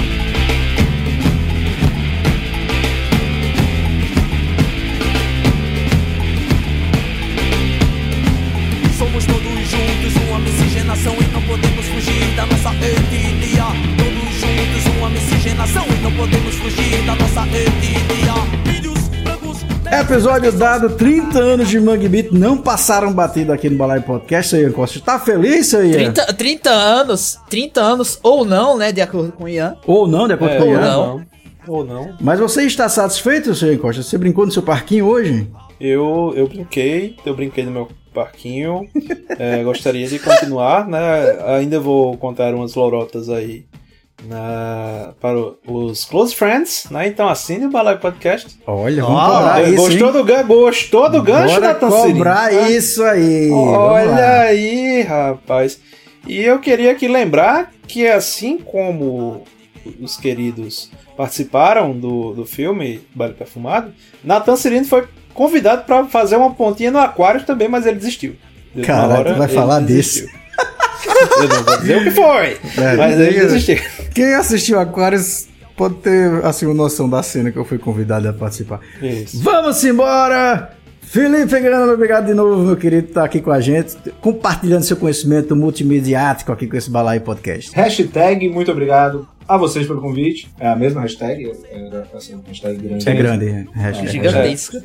Somos todos juntos, uma miscigenação e não podemos fugir da nossa etnia. Todos juntos, uma miscigenação e não podemos fugir da nossa etnia. Índios, brancos... Episódio dado, 30 anos de Mangue Beat não passaram batido aqui no Balaio Podcast, Ian Costa. Tá feliz, seu Ian? 30 anos, ou não, né, de acordo com o Ian. Ou não, de acordo com o Ian. Ou não. Mas você está satisfeito, seu Ian Costa? Você brincou no seu parquinho hoje? Eu brinquei no meu parquinho. Gostaria de continuar, né? Ainda vou contar umas lorotas aí para os Close Friends, né? Então assine o Balaio Podcast. Olha, vamos cobrar isso, Gostou do gancho, Nathan Siri? Cobrar isso aí. Olha aí, rapaz. E eu queria aqui lembrar que assim como os queridos participaram do filme Baile Perfumado, Nathan Cirino foi convidado para fazer uma pontinha no Aquário também, mas ele desistiu. Caralho, tu vai falar disso? Eu não vou dizer o que foi, mas ele desistiu. Quem assistiu Aquários pode ter assim, uma noção da cena que eu fui convidado a participar. Isso. Vamos embora! Felipe Grana, obrigado de novo, meu querido, por estar aqui com a gente, compartilhando seu conhecimento multimediático aqui com esse Balaio Podcast. Hashtag, muito obrigado a vocês pelo convite. É a mesma hashtag? Hashtag grande. É grande, hashtag. Gigantesca.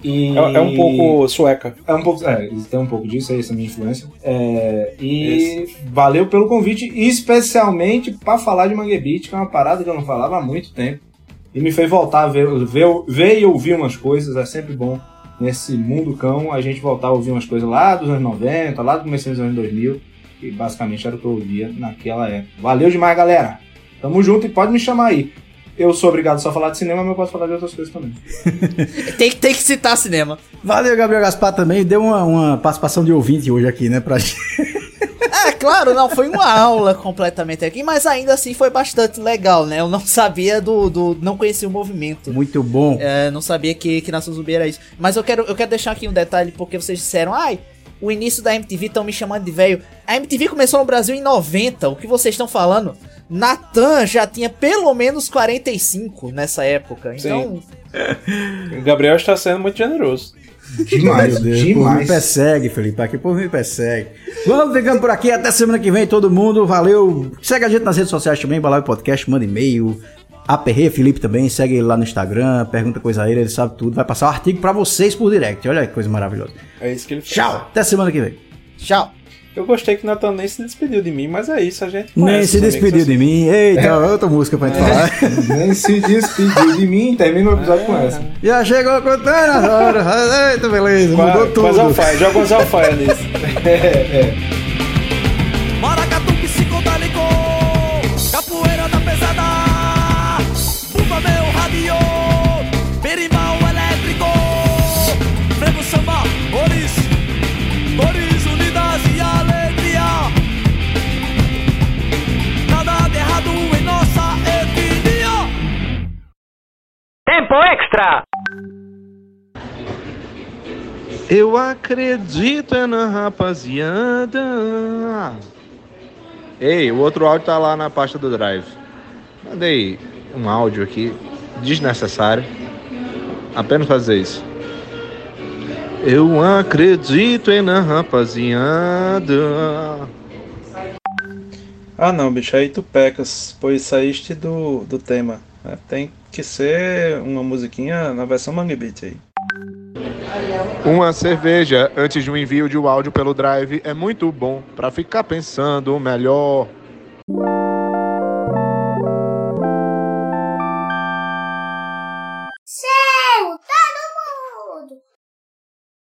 E é um pouco sueca. É um pouco, tem um pouco disso, essa é a minha influência. Valeu pelo convite, especialmente pra falar de Mangue Beat, que é uma parada que eu não falava há muito tempo. E me fez voltar a ver e ouvir umas coisas, é sempre bom nesse mundo cão a gente voltar a ouvir umas coisas lá dos anos 90, lá do começo dos anos 2000, que basicamente era o que eu ouvia naquela época. Valeu demais, galera! Tamo junto e pode me chamar aí. Eu sou obrigado só a falar de cinema, mas eu posso falar de outras coisas também. tem que citar cinema. Valeu, Gabriel Gaspar também. Deu uma participação de ouvinte hoje aqui, né, pra gente. Claro, não, foi uma aula completamente aqui, mas ainda assim foi bastante legal, né? Eu não sabia não conhecia o movimento. Muito bom. Não sabia que Nação Zumbi era isso. Mas eu quero deixar aqui um detalhe, porque vocês disseram, o início da MTV estão me chamando de velho. A MTV começou no Brasil em 90, o que vocês estão falando? Natan já tinha pelo menos 45 nessa época, então... O Gabriel está sendo muito generoso. Demais, demais. Me persegue, Felipe, aqui por me persegue. Vamos ficando por aqui, até semana que vem, todo mundo, valeu. Segue a gente nas redes sociais também, Balaio Podcast, manda e-mail. Aperreia Felipe também, segue ele lá no Instagram, pergunta coisa a ele sabe tudo. Vai passar um artigo pra vocês por direct, olha que coisa maravilhosa. É isso que ele faz. Tchau, até semana que vem. Tchau. Eu gostei que o Natan nem se despediu de mim, mas é isso, a gente nem se despediu de mim. Eita, outra música pra gente falar. Nem se despediu de mim, termina o episódio com essa. Já chegou contando as horas. Eita, beleza, mudou tudo. Joga uns alfaia nisso. Maracatu psicodélico, capoeira da pesada, bumba meu radio, berimbau elétrico, frevo samba, cores unidas e alegria. Nada de errado em nossa etnia. Tempo extra! Eu acredito na rapaziada. Ei, o outro áudio tá lá na pasta do Drive. Mandei um áudio aqui, desnecessário. Apenas fazer isso. Eu acredito na rapaziada. Ah não, bicho, aí tu pecas, pois saíste do tema. Tem que ser uma musiquinha na versão Mangue Beat aí. Uma cerveja antes de um envio de um áudio pelo Drive é muito bom pra ficar pensando melhor.